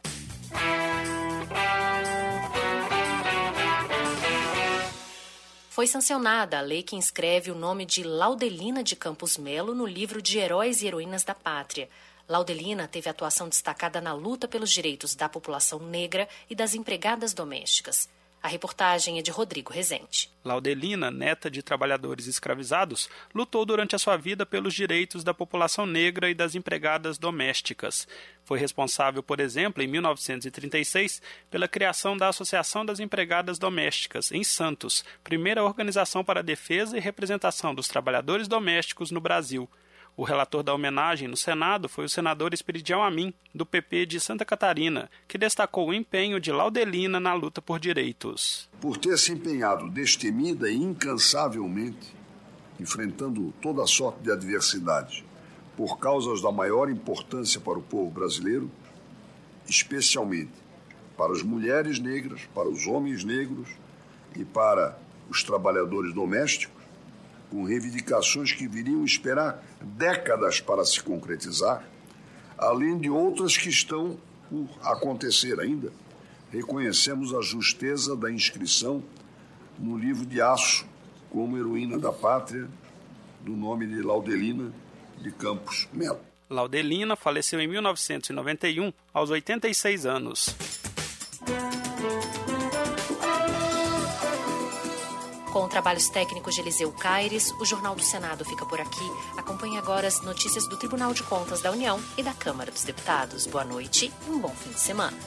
Foi sancionada a lei que inscreve o nome de Laudelina de Campos Melo no livro de Heróis e Heroínas da Pátria. Laudelina teve atuação destacada na luta pelos direitos da população negra e das empregadas domésticas. A reportagem é de Rodrigo Rezende. Laudelina, neta de trabalhadores escravizados, lutou durante a sua vida pelos direitos da população negra e das empregadas domésticas. Foi responsável, por exemplo, em mil novecentos e trinta e seis, pela criação da Associação das Empregadas Domésticas, em Santos, primeira organização para a defesa e representação dos trabalhadores domésticos no Brasil. O relator da homenagem no Senado foi o senador Esperidião Amin, do P P de Santa Catarina, que destacou o empenho de Laudelina na luta por direitos. Por ter se empenhado destemida e incansavelmente, enfrentando toda a sorte de adversidade, por causas da maior importância para o povo brasileiro, especialmente para as mulheres negras, para os homens negros e para os trabalhadores domésticos, com reivindicações que viriam esperar décadas para se concretizar, além de outras que estão por acontecer ainda. Reconhecemos a justeza da inscrição no livro de Aço como heroína da pátria, do nome de Laudelina de Campos Melo. Laudelina faleceu em mil novecentos e noventa e um, aos oitenta e seis anos. Com trabalhos técnicos de Eliseu Caires, o Jornal do Senado fica por aqui. Acompanhe agora as notícias do Tribunal de Contas da União e da Câmara dos Deputados. Boa noite e um bom fim de semana.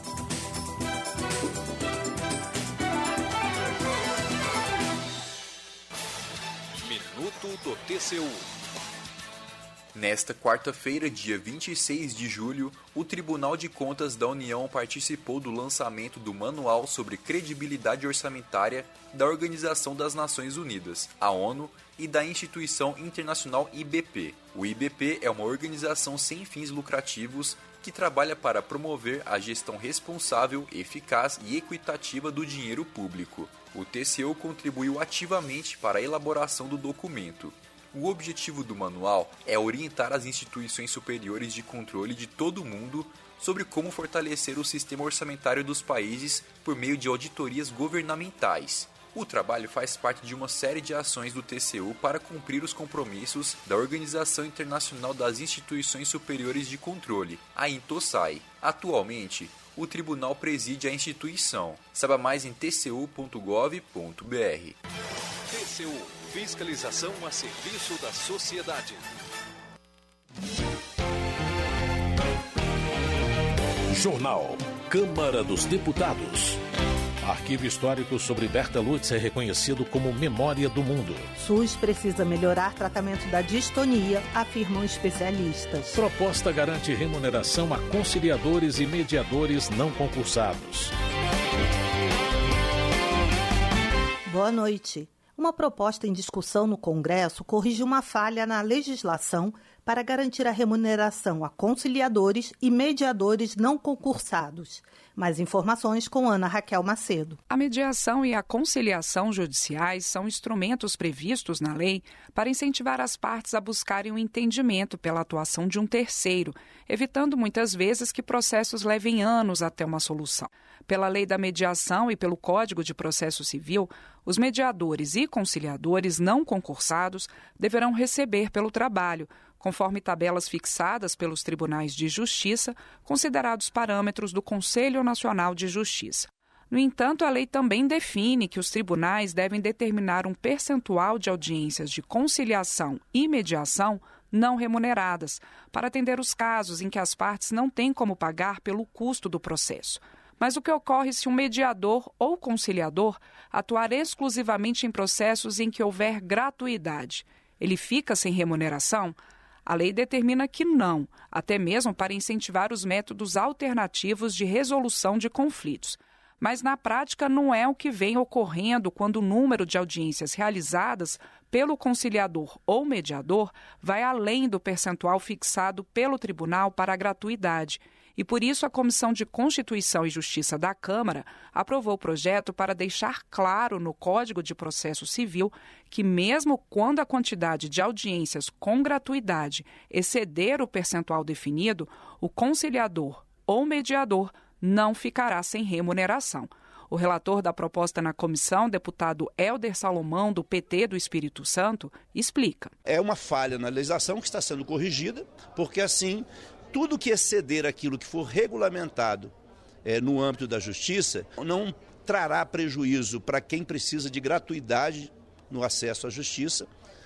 Minuto do T C U. Nesta quarta-feira, dia vinte e seis de julho, o Tribunal de Contas da União participou do lançamento do Manual sobre Credibilidade Orçamentária da Organização das Nações Unidas, a ONU, e da instituição internacional I B P. O I B P é uma organização sem fins lucrativos que trabalha para promover a gestão responsável, eficaz e equitativa do dinheiro público. O T C U contribuiu ativamente para a elaboração do documento. O objetivo do manual é orientar as instituições superiores de controle de todo o mundo sobre como fortalecer o sistema orçamentário dos países por meio de auditorias governamentais. O trabalho faz parte de uma série de ações do T C U para cumprir os compromissos da Organização Internacional das Instituições Superiores de Controle, a INTOSAI. Atualmente, o tribunal preside a instituição. Saiba mais em t c u ponto gov ponto b r. T C U, fiscalização a serviço da sociedade. Jornal Câmara dos Deputados. Arquivo histórico sobre Berta Lutz é reconhecido como Memória do Mundo. SUS precisa melhorar tratamento da distonia, afirmam especialistas. Proposta garante remuneração a conciliadores e mediadores não concursados. Boa noite. Uma proposta em discussão no Congresso corrige uma falha na legislação para garantir a remuneração a conciliadores e mediadores não concursados. Mais informações com Ana Raquel Macedo. A mediação e a conciliação judiciais são instrumentos previstos na lei para incentivar as partes a buscarem um entendimento pela atuação de um terceiro, evitando muitas vezes que processos levem anos até uma solução. Pela lei da mediação e pelo Código de Processo Civil, os mediadores e conciliadores não concursados deverão receber pelo trabalho, conforme tabelas fixadas pelos tribunais de justiça, considerados parâmetros do Conselho Nacional de Justiça. No entanto, a lei também define que os tribunais devem determinar um percentual de audiências de conciliação e mediação não remuneradas, para atender os casos em que as partes não têm como pagar pelo custo do processo. Mas o que ocorre se um mediador ou conciliador atuar exclusivamente em processos em que houver gratuidade? Ele fica sem remuneração? A lei determina que não, até mesmo para incentivar os métodos alternativos de resolução de conflitos. Mas na prática não é o que vem ocorrendo quando o número de audiências realizadas pelo conciliador ou mediador vai além do percentual fixado pelo tribunal para a gratuidade. E por isso a Comissão de Constituição e Justiça da Câmara aprovou o projeto para deixar claro no Código de Processo Civil que mesmo quando a quantidade de audiências com gratuidade exceder o percentual definido, o conciliador ou mediador não ficará sem remuneração. O relator da proposta na comissão, deputado Hélder Salomão, do P T do Espírito Santo, explica. É uma falha na legislação que está sendo corrigida, porque assim tudo que exceder aquilo que for regulamentado é, no âmbito da justiça não trará prejuízo para quem precisa de gratuidade no acesso à justiça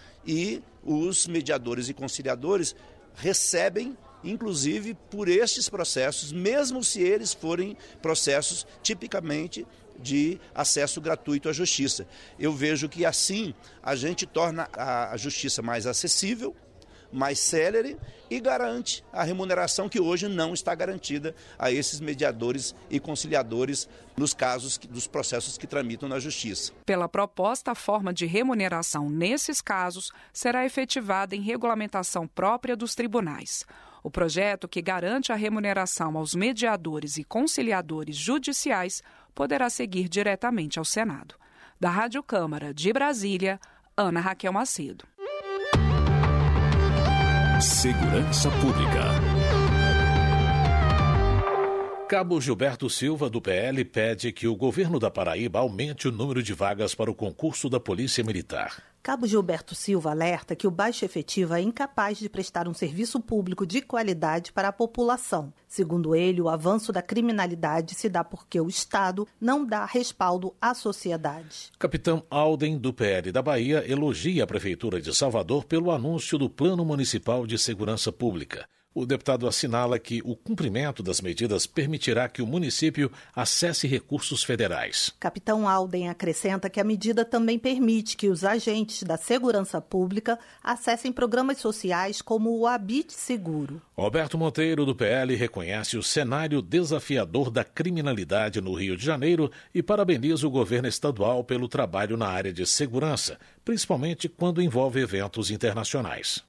e os mediadores e conciliadores recebem, inclusive, por estes processos, mesmo se eles forem processos tipicamente de acesso gratuito à justiça. Eu vejo que assim a gente torna a justiça mais acessível, mais célere e garante a remuneração que hoje não está garantida a esses mediadores e conciliadores nos casos dos processos que tramitam na Justiça. Pela proposta, a forma de remuneração nesses casos será efetivada em regulamentação própria dos tribunais. O projeto, que garante a remuneração aos mediadores e conciliadores judiciais, poderá seguir diretamente ao Senado. Da Rádio Câmara de Brasília, Ana Raquel Macedo. Segurança Pública. Cabo Gilberto Silva, do P L, pede que o governo da Paraíba aumente o número de vagas para o concurso da Polícia Militar. Cabo Gilberto Silva alerta que o baixo efetivo é incapaz de prestar um serviço público de qualidade para a população. Segundo ele, o avanço da criminalidade se dá porque o Estado não dá respaldo à sociedade. Capitão Alden, do P L da Bahia, elogia a Prefeitura de Salvador pelo anúncio do Plano Municipal de Segurança Pública. O deputado assinala que o cumprimento das medidas permitirá que o município acesse recursos federais. Capitão Alden acrescenta que a medida também permite que os agentes da segurança pública acessem programas sociais como o Habite Seguro. Roberto Monteiro, do P L, reconhece o cenário desafiador da criminalidade no Rio de Janeiro e parabeniza o governo estadual pelo trabalho na área de segurança, principalmente quando envolve eventos internacionais.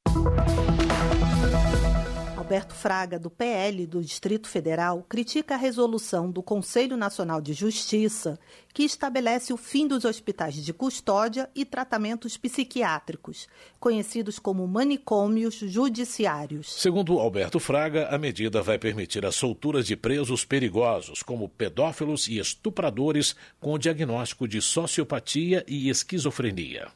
Alberto Fraga, do P L do Distrito Federal, critica a resolução do Conselho Nacional de Justiça que estabelece o fim dos hospitais de custódia e tratamentos psiquiátricos, conhecidos como manicômios judiciários. Segundo Alberto Fraga, a medida vai permitir as solturas de presos perigosos, como pedófilos e estupradores, com diagnóstico de sociopatia e esquizofrenia.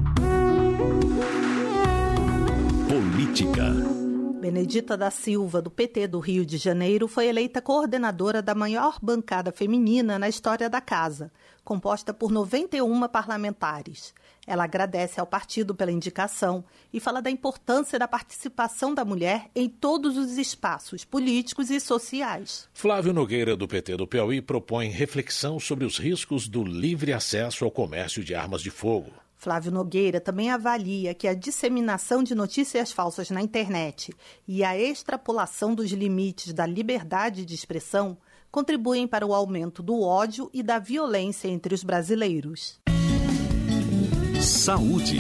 Política. Benedita da Silva, do P T do Rio de Janeiro, foi eleita coordenadora da maior bancada feminina na história da casa, composta por noventa e um parlamentares. Ela agradece ao partido pela indicação e fala da importância da participação da mulher em todos os espaços políticos e sociais. Flávio Nogueira, do P T do Piauí, propõe reflexão sobre os riscos do livre acesso ao comércio de armas de fogo. Flávio Nogueira também avalia que a disseminação de notícias falsas na internet e a extrapolação dos limites da liberdade de expressão contribuem para o aumento do ódio e da violência entre os brasileiros. Saúde.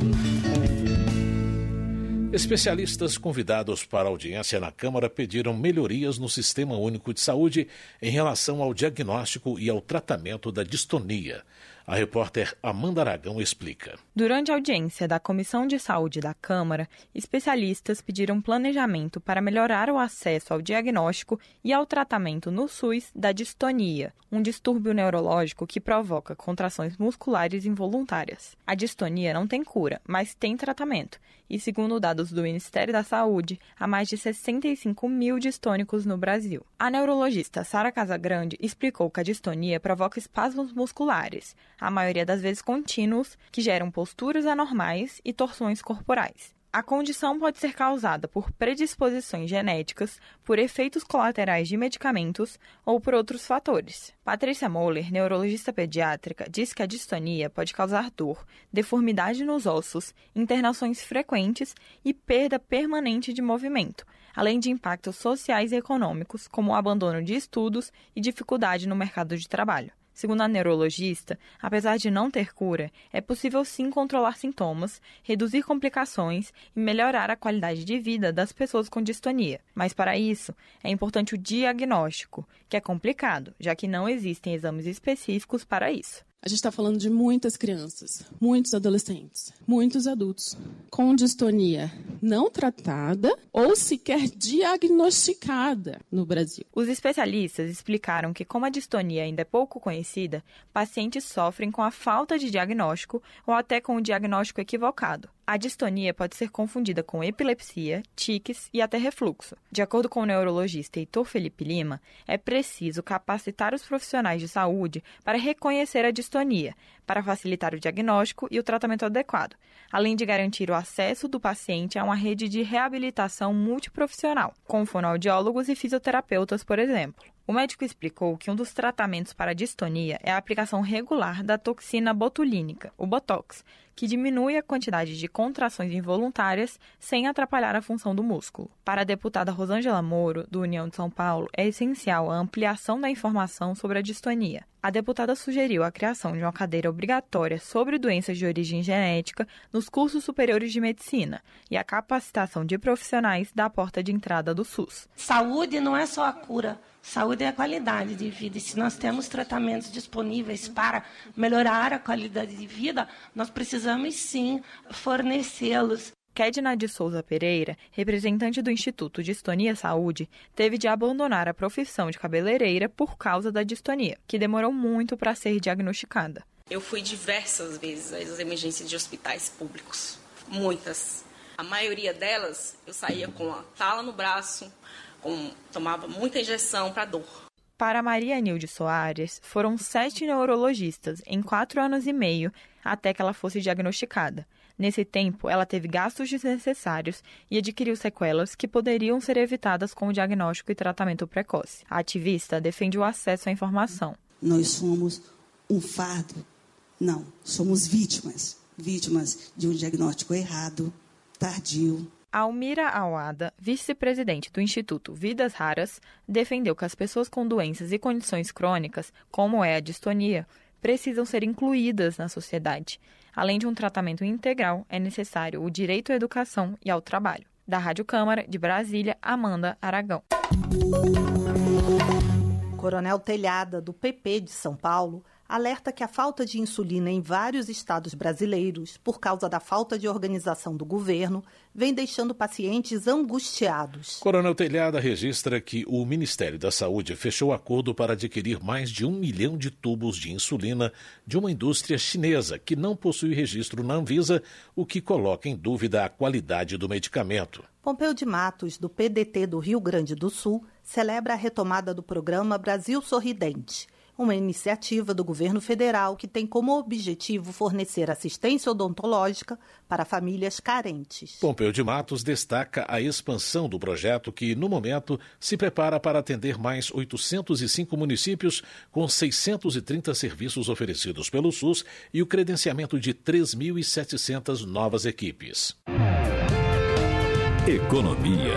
Especialistas convidados para audiência na Câmara pediram melhorias no Sistema Único de Saúde em relação ao diagnóstico e ao tratamento da distonia. A repórter Amanda Aragão explica. Durante a audiência da Comissão de Saúde da Câmara, especialistas pediram planejamento para melhorar o acesso ao diagnóstico e ao tratamento no SUS da distonia, um distúrbio neurológico que provoca contrações musculares involuntárias. A distonia não tem cura, mas tem tratamento. E, segundo dados do Ministério da Saúde, há mais de sessenta e cinco mil distônicos no Brasil. A neurologista Sara Casagrande explicou que a distonia provoca espasmos musculares, a maioria das vezes contínuos, que geram posturas anormais e torções corporais. A condição pode ser causada por predisposições genéticas, por efeitos colaterais de medicamentos ou por outros fatores. Patrícia Moller, neurologista pediátrica, diz que a distonia pode causar dor, deformidade nos ossos, internações frequentes e perda permanente de movimento, além de impactos sociais e econômicos, como o abandono de estudos e dificuldade no mercado de trabalho. Segundo a neurologista, apesar de não ter cura, é possível sim controlar sintomas, reduzir complicações e melhorar a qualidade de vida das pessoas com distonia. Mas para isso, é importante o diagnóstico, que é complicado, já que não existem exames específicos para isso. A gente está falando de muitas crianças, muitos adolescentes, muitos adultos com distonia não tratada ou sequer diagnosticada no Brasil. Os especialistas explicaram que, como a distonia ainda é pouco conhecida, pacientes sofrem com a falta de diagnóstico ou até com o diagnóstico equivocado. A distonia pode ser confundida com epilepsia, tiques e até refluxo. De acordo com o neurologista Heitor Felipe Lima, é preciso capacitar os profissionais de saúde para reconhecer a distonia, para facilitar o diagnóstico e o tratamento adequado, além de garantir o acesso do paciente a uma rede de reabilitação multiprofissional, com fonoaudiólogos e fisioterapeutas, por exemplo. O médico explicou que um dos tratamentos para a distonia é a aplicação regular da toxina botulínica, o Botox, que diminui a quantidade de contrações involuntárias sem atrapalhar a função do músculo. Para a deputada Rosângela Moro, do União de São Paulo, é essencial a ampliação da informação sobre a distonia. A deputada sugeriu a criação de uma cadeira obrigatória sobre doenças de origem genética nos cursos superiores de medicina e a capacitação de profissionais da porta de entrada do SUS. Saúde não é só a cura. Saúde é a qualidade de vida. E se nós temos tratamentos disponíveis para melhorar a qualidade de vida, nós precisamos sim fornecê-los. Kedna de Souza Pereira, representante do Instituto Distonia Saúde, teve de abandonar a profissão de cabeleireira por causa da distonia, que demorou muito para ser diagnosticada. Eu fui diversas vezes às emergências de hospitais públicos, muitas. A maioria delas eu saía com a tala no braço, com, tomava muita injeção para dor. Para Maria Nilde Soares, foram sete neurologistas em quatro anos e meio até que ela fosse diagnosticada. Nesse tempo, ela teve gastos desnecessários e adquiriu sequelas que poderiam ser evitadas com o diagnóstico e tratamento precoce. A ativista defende o acesso à informação. Nós somos um fardo. Não, somos vítimas. Vítimas de um diagnóstico errado, tardio. Almira Awada, vice-presidente do Instituto Vidas Raras, defendeu que as pessoas com doenças e condições crônicas, como é a distonia, precisam ser incluídas na sociedade. Além de um tratamento integral, é necessário o direito à educação e ao trabalho. Da Rádio Câmara, de Brasília, Amanda Aragão. Coronel Telhada, do P P de São Paulo, alerta que a falta de insulina em vários estados brasileiros, por causa da falta de organização do governo, vem deixando pacientes angustiados. Coronel Telhada registra que o Ministério da Saúde fechou acordo para adquirir mais de um milhão de tubos de insulina de uma indústria chinesa que não possui registro na Anvisa, o que coloca em dúvida a qualidade do medicamento. Pompeu de Matos, do P D T do Rio Grande do Sul, celebra a retomada do programa Brasil Sorridente, uma iniciativa do governo federal que tem como objetivo fornecer assistência odontológica para famílias carentes. Pompeu de Matos destaca a expansão do projeto que, no momento, se prepara para atender mais oitocentos e cinco municípios com seiscentos e trinta serviços oferecidos pelo SUS e o credenciamento de três mil e setecentas novas equipes. Economia.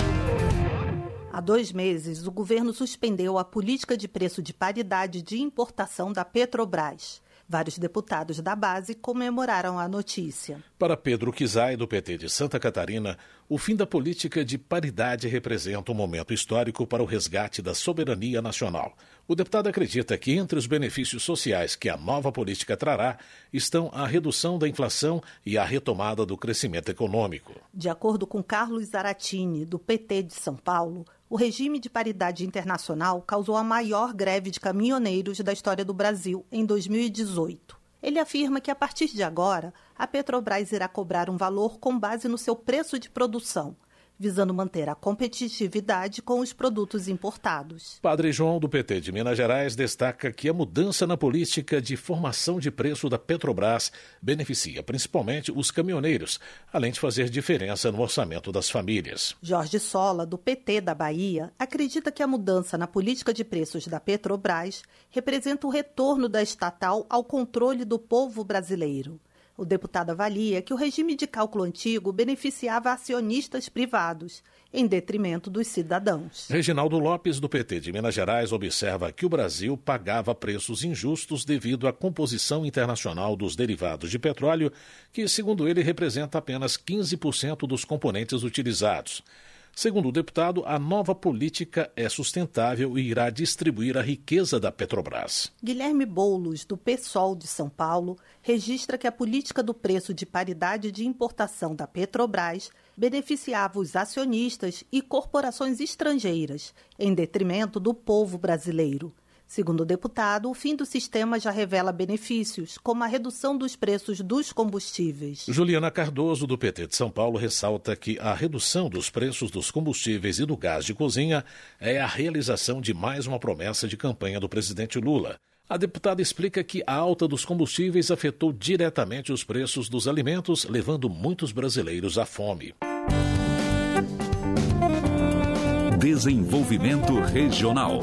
Há dois meses, o governo suspendeu a política de preço de paridade de importação da Petrobras. Vários deputados da base comemoraram a notícia. Para Pedro Kizai, do P T de Santa Catarina, o fim da política de paridade representa um momento histórico para o resgate da soberania nacional. O deputado acredita que entre os benefícios sociais que a nova política trará estão a redução da inflação e a retomada do crescimento econômico. De acordo com Carlos Zaratini, do P T de São Paulo, o regime de paridade internacional causou a maior greve de caminhoneiros da história do Brasil em dois mil e dezoito. Ele afirma que, a partir de agora, a Petrobras irá cobrar um valor com base no seu preço de produção, visando manter a competitividade com os produtos importados. Padre João, do P T de Minas Gerais, destaca que a mudança na política de formação de preço da Petrobras beneficia principalmente os caminhoneiros, além de fazer diferença no orçamento das famílias. Jorge Sola, do P T da Bahia, acredita que a mudança na política de preços da Petrobras representa o retorno da estatal ao controle do povo brasileiro. O deputado avalia que o regime de cálculo antigo beneficiava acionistas privados, em detrimento dos cidadãos. Reginaldo Lopes, do P T de Minas Gerais, observa que o Brasil pagava preços injustos devido à composição internacional dos derivados de petróleo, que, segundo ele, representa apenas quinze por cento dos componentes utilizados. Segundo o deputado, a nova política é sustentável e irá distribuir a riqueza da Petrobras. Guilherme Boulos, do PSOL de São Paulo, registra que a política do preço de paridade de importação da Petrobras beneficiava os acionistas e corporações estrangeiras, em detrimento do povo brasileiro. Segundo o deputado, o fim do sistema já revela benefícios, como a redução dos preços dos combustíveis. Juliana Cardoso, do P T de São Paulo, ressalta que a redução dos preços dos combustíveis e do gás de cozinha é a realização de mais uma promessa de campanha do presidente Lula. A deputada explica que a alta dos combustíveis afetou diretamente os preços dos alimentos, levando muitos brasileiros à fome. Desenvolvimento Regional.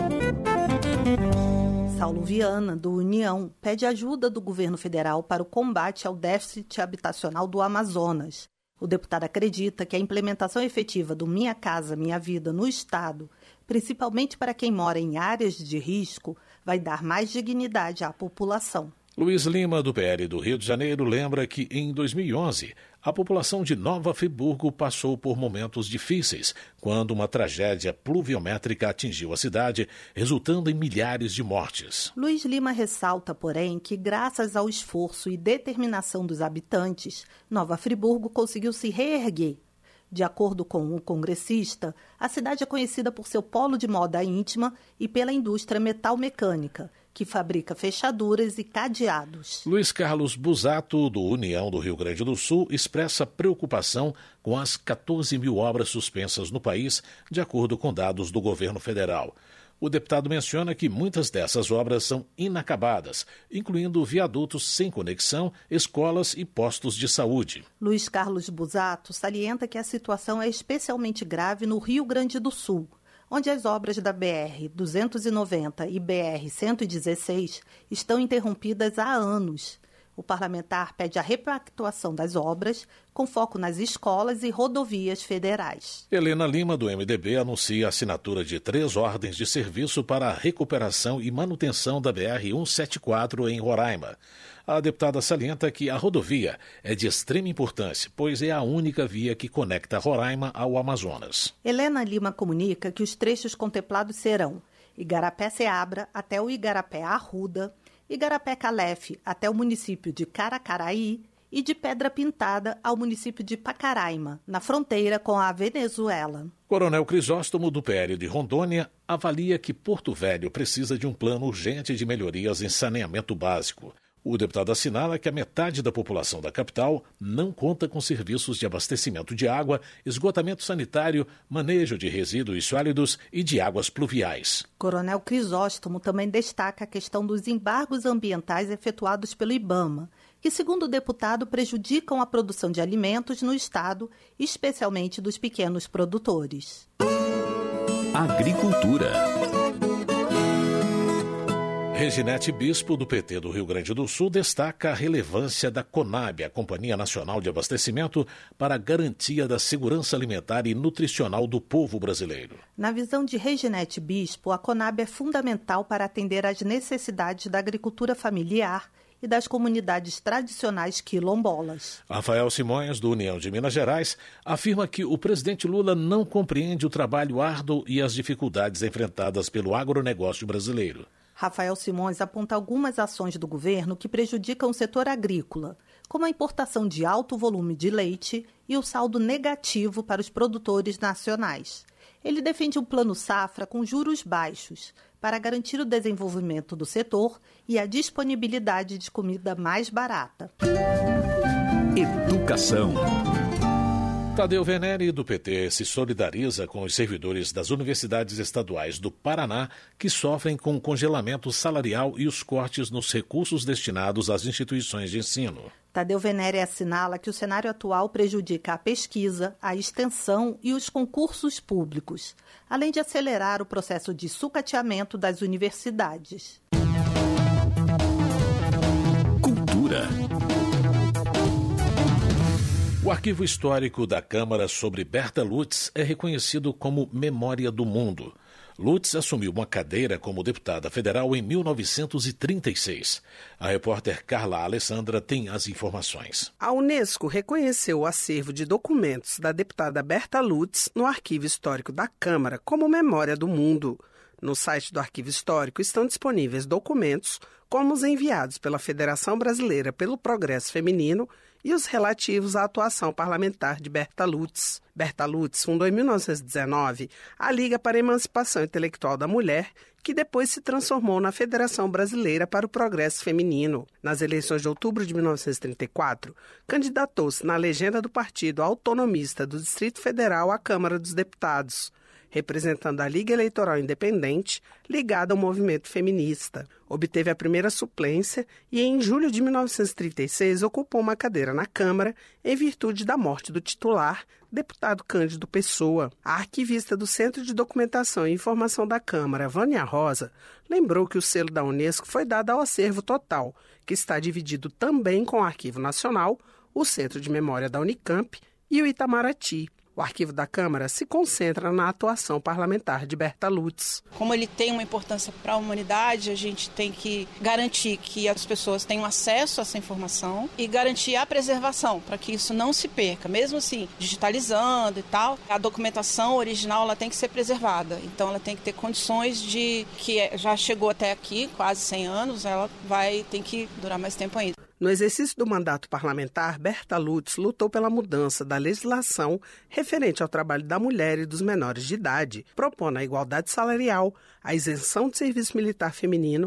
Saulo Viana, do União, pede ajuda do governo federal para o combate ao déficit habitacional do Amazonas. O deputado acredita que a implementação efetiva do Minha Casa Minha Vida no Estado, principalmente para quem mora em áreas de risco, vai dar mais dignidade à população. Luiz Lima, do P L do Rio de Janeiro, lembra que em dois mil e onze a população de Nova Friburgo passou por momentos difíceis, quando uma tragédia pluviométrica atingiu a cidade, resultando em milhares de mortes. Luiz Lima ressalta, porém, que graças ao esforço e determinação dos habitantes, Nova Friburgo conseguiu se reerguer. De acordo com o congressista, a cidade é conhecida por seu polo de moda íntima e pela indústria metal-mecânica, que fabrica fechaduras e cadeados. Luiz Carlos Busato, do União do Rio Grande do Sul, expressa preocupação com as quatorze mil obras suspensas no país, de acordo com dados do governo federal. O deputado menciona que muitas dessas obras são inacabadas, incluindo viadutos sem conexão, escolas e postos de saúde. Luiz Carlos Busato salienta que a situação é especialmente grave no Rio Grande do Sul, onde as obras da B R duzentos e noventa e B R cento e dezesseis estão interrompidas há anos. O parlamentar pede a repactuação das obras, com foco nas escolas e rodovias federais. Helena Lima, do M D B, anuncia a assinatura de três ordens de serviço para a recuperação e manutenção da B R cento e setenta e quatro em Roraima. A deputada salienta que a rodovia é de extrema importância, pois é a única via que conecta Roraima ao Amazonas. Helena Lima comunica que os trechos contemplados serão Igarapé-Seabra até o Igarapé-Arruda, Igarapé-Calef até o município de Caracaraí e de Pedra Pintada ao município de Pacaraima, na fronteira com a Venezuela. Coronel Crisóstomo, do P L de Rondônia, avalia que Porto Velho precisa de um plano urgente de melhorias em saneamento básico. O deputado assinala que a metade da população da capital não conta com serviços de abastecimento de água, esgotamento sanitário, manejo de resíduos sólidos e de águas pluviais. Coronel Crisóstomo também destaca a questão dos embargos ambientais efetuados pelo IBAMA, que, segundo o deputado, prejudicam a produção de alimentos no estado, especialmente dos pequenos produtores. Agricultura. Reginete Bispo, do P T do Rio Grande do Sul, destaca a relevância da CONAB, a Companhia Nacional de Abastecimento, para a garantia da segurança alimentar e nutricional do povo brasileiro. Na visão de Reginete Bispo, a CONAB é fundamental para atender às necessidades da agricultura familiar e das comunidades tradicionais quilombolas. Rafael Simões, do União de Minas Gerais, afirma que o presidente Lula não compreende o trabalho árduo e as dificuldades enfrentadas pelo agronegócio brasileiro. Rafael Simões aponta algumas ações do governo que prejudicam o setor agrícola, como a importação de alto volume de leite e o saldo negativo para os produtores nacionais. Ele defende um plano safra com juros baixos, para garantir o desenvolvimento do setor e a disponibilidade de comida mais barata. Educação. Tadeu Venere, do P T, se solidariza com os servidores das universidades estaduais do Paraná que sofrem com o congelamento salarial e os cortes nos recursos destinados às instituições de ensino. Tadeu Venere assinala que o cenário atual prejudica a pesquisa, a extensão e os concursos públicos, além de acelerar o processo de sucateamento das universidades. Cultura. O arquivo histórico da Câmara sobre Berta Lutz é reconhecido como Memória do Mundo. Lutz assumiu uma cadeira como deputada federal em mil novecentos e trinta e seis. A repórter Carla Alessandra tem as informações. A Unesco reconheceu o acervo de documentos da deputada Berta Lutz no arquivo histórico da Câmara como Memória do Mundo. No site do Arquivo Histórico estão disponíveis documentos como os enviados pela Federação Brasileira pelo Progresso Feminino e os relativos à atuação parlamentar de Berta Lutz. Berta Lutz fundou em mil novecentos e dezenove a Liga para a Emancipação Intelectual da Mulher, que depois se transformou na Federação Brasileira para o Progresso Feminino. Nas eleições de outubro de mil novecentos e trinta e quatro, candidatou-se na legenda do Partido Autonomista do Distrito Federal à Câmara dos Deputados, representando a Liga Eleitoral Independente, ligada ao movimento feminista. Obteve a primeira suplência e, em julho de mil novecentos e trinta e seis, ocupou uma cadeira na Câmara em virtude da morte do titular, deputado Cândido Pessoa. A arquivista do Centro de Documentação e Informação da Câmara, Vânia Rosa, lembrou que o selo da Unesco foi dado ao acervo total, que está dividido também com o Arquivo Nacional, o Centro de Memória da Unicamp e o Itamaraty. O arquivo da Câmara se concentra na atuação parlamentar de Berta Lutz. Como ele tem uma importância para a humanidade, a gente tem que garantir que as pessoas tenham acesso a essa informação e garantir a preservação, para que isso não se perca. Mesmo assim, digitalizando e tal, a documentação original ela tem que ser preservada. Então ela tem que ter condições de que já chegou até aqui, quase cem anos, ela vai ter que durar mais tempo ainda. No exercício do mandato parlamentar, Berta Lutz lutou pela mudança da legislação referente ao trabalho da mulher e dos menores de idade, propondo a igualdade salarial, a isenção de serviço militar feminino,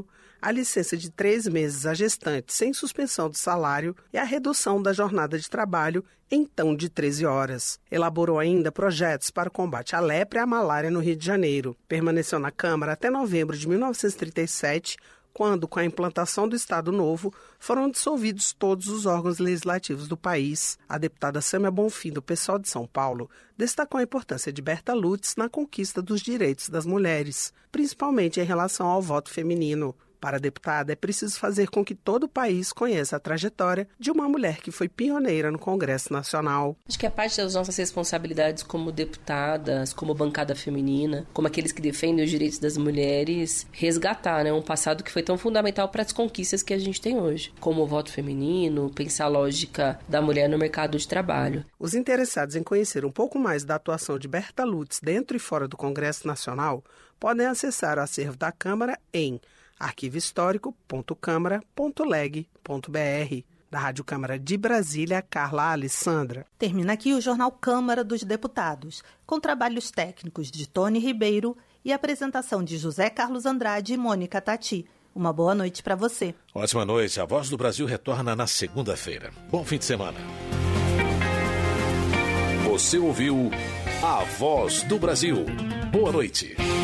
a licença de três meses à gestante sem suspensão do salário e a redução da jornada de trabalho, então de treze horas. Elaborou ainda projetos para o combate à lepra e à malária no Rio de Janeiro. Permaneceu na Câmara até novembro de mil novecentos e trinta e sete, quando, com a implantação do Estado Novo, foram dissolvidos todos os órgãos legislativos do país. A deputada Sâmia Bonfim, do P SOL de São Paulo, destacou a importância de Berta Lutz na conquista dos direitos das mulheres, principalmente em relação ao voto feminino. Para a deputada, é preciso fazer com que todo o país conheça a trajetória de uma mulher que foi pioneira no Congresso Nacional. Acho que é parte das nossas responsabilidades como deputadas, como bancada feminina, como aqueles que defendem os direitos das mulheres, resgatar, né, um passado que foi tão fundamental para as conquistas que a gente tem hoje, como o voto feminino, pensar a lógica da mulher no mercado de trabalho. Os interessados em conhecer um pouco mais da atuação de Berta Lutz dentro e fora do Congresso Nacional podem acessar o acervo da Câmara em arquivo histórico ponto câmara ponto leg ponto br. Da Rádio Câmara de Brasília, Carla Alessandra. Termina aqui o Jornal Câmara dos Deputados, com trabalhos técnicos de Tony Ribeiro e apresentação de José Carlos Andrade e Mônica Tati. Uma boa noite para você. Ótima noite. A Voz do Brasil retorna na segunda-feira. Bom fim de semana. Você ouviu A Voz do Brasil. Boa noite.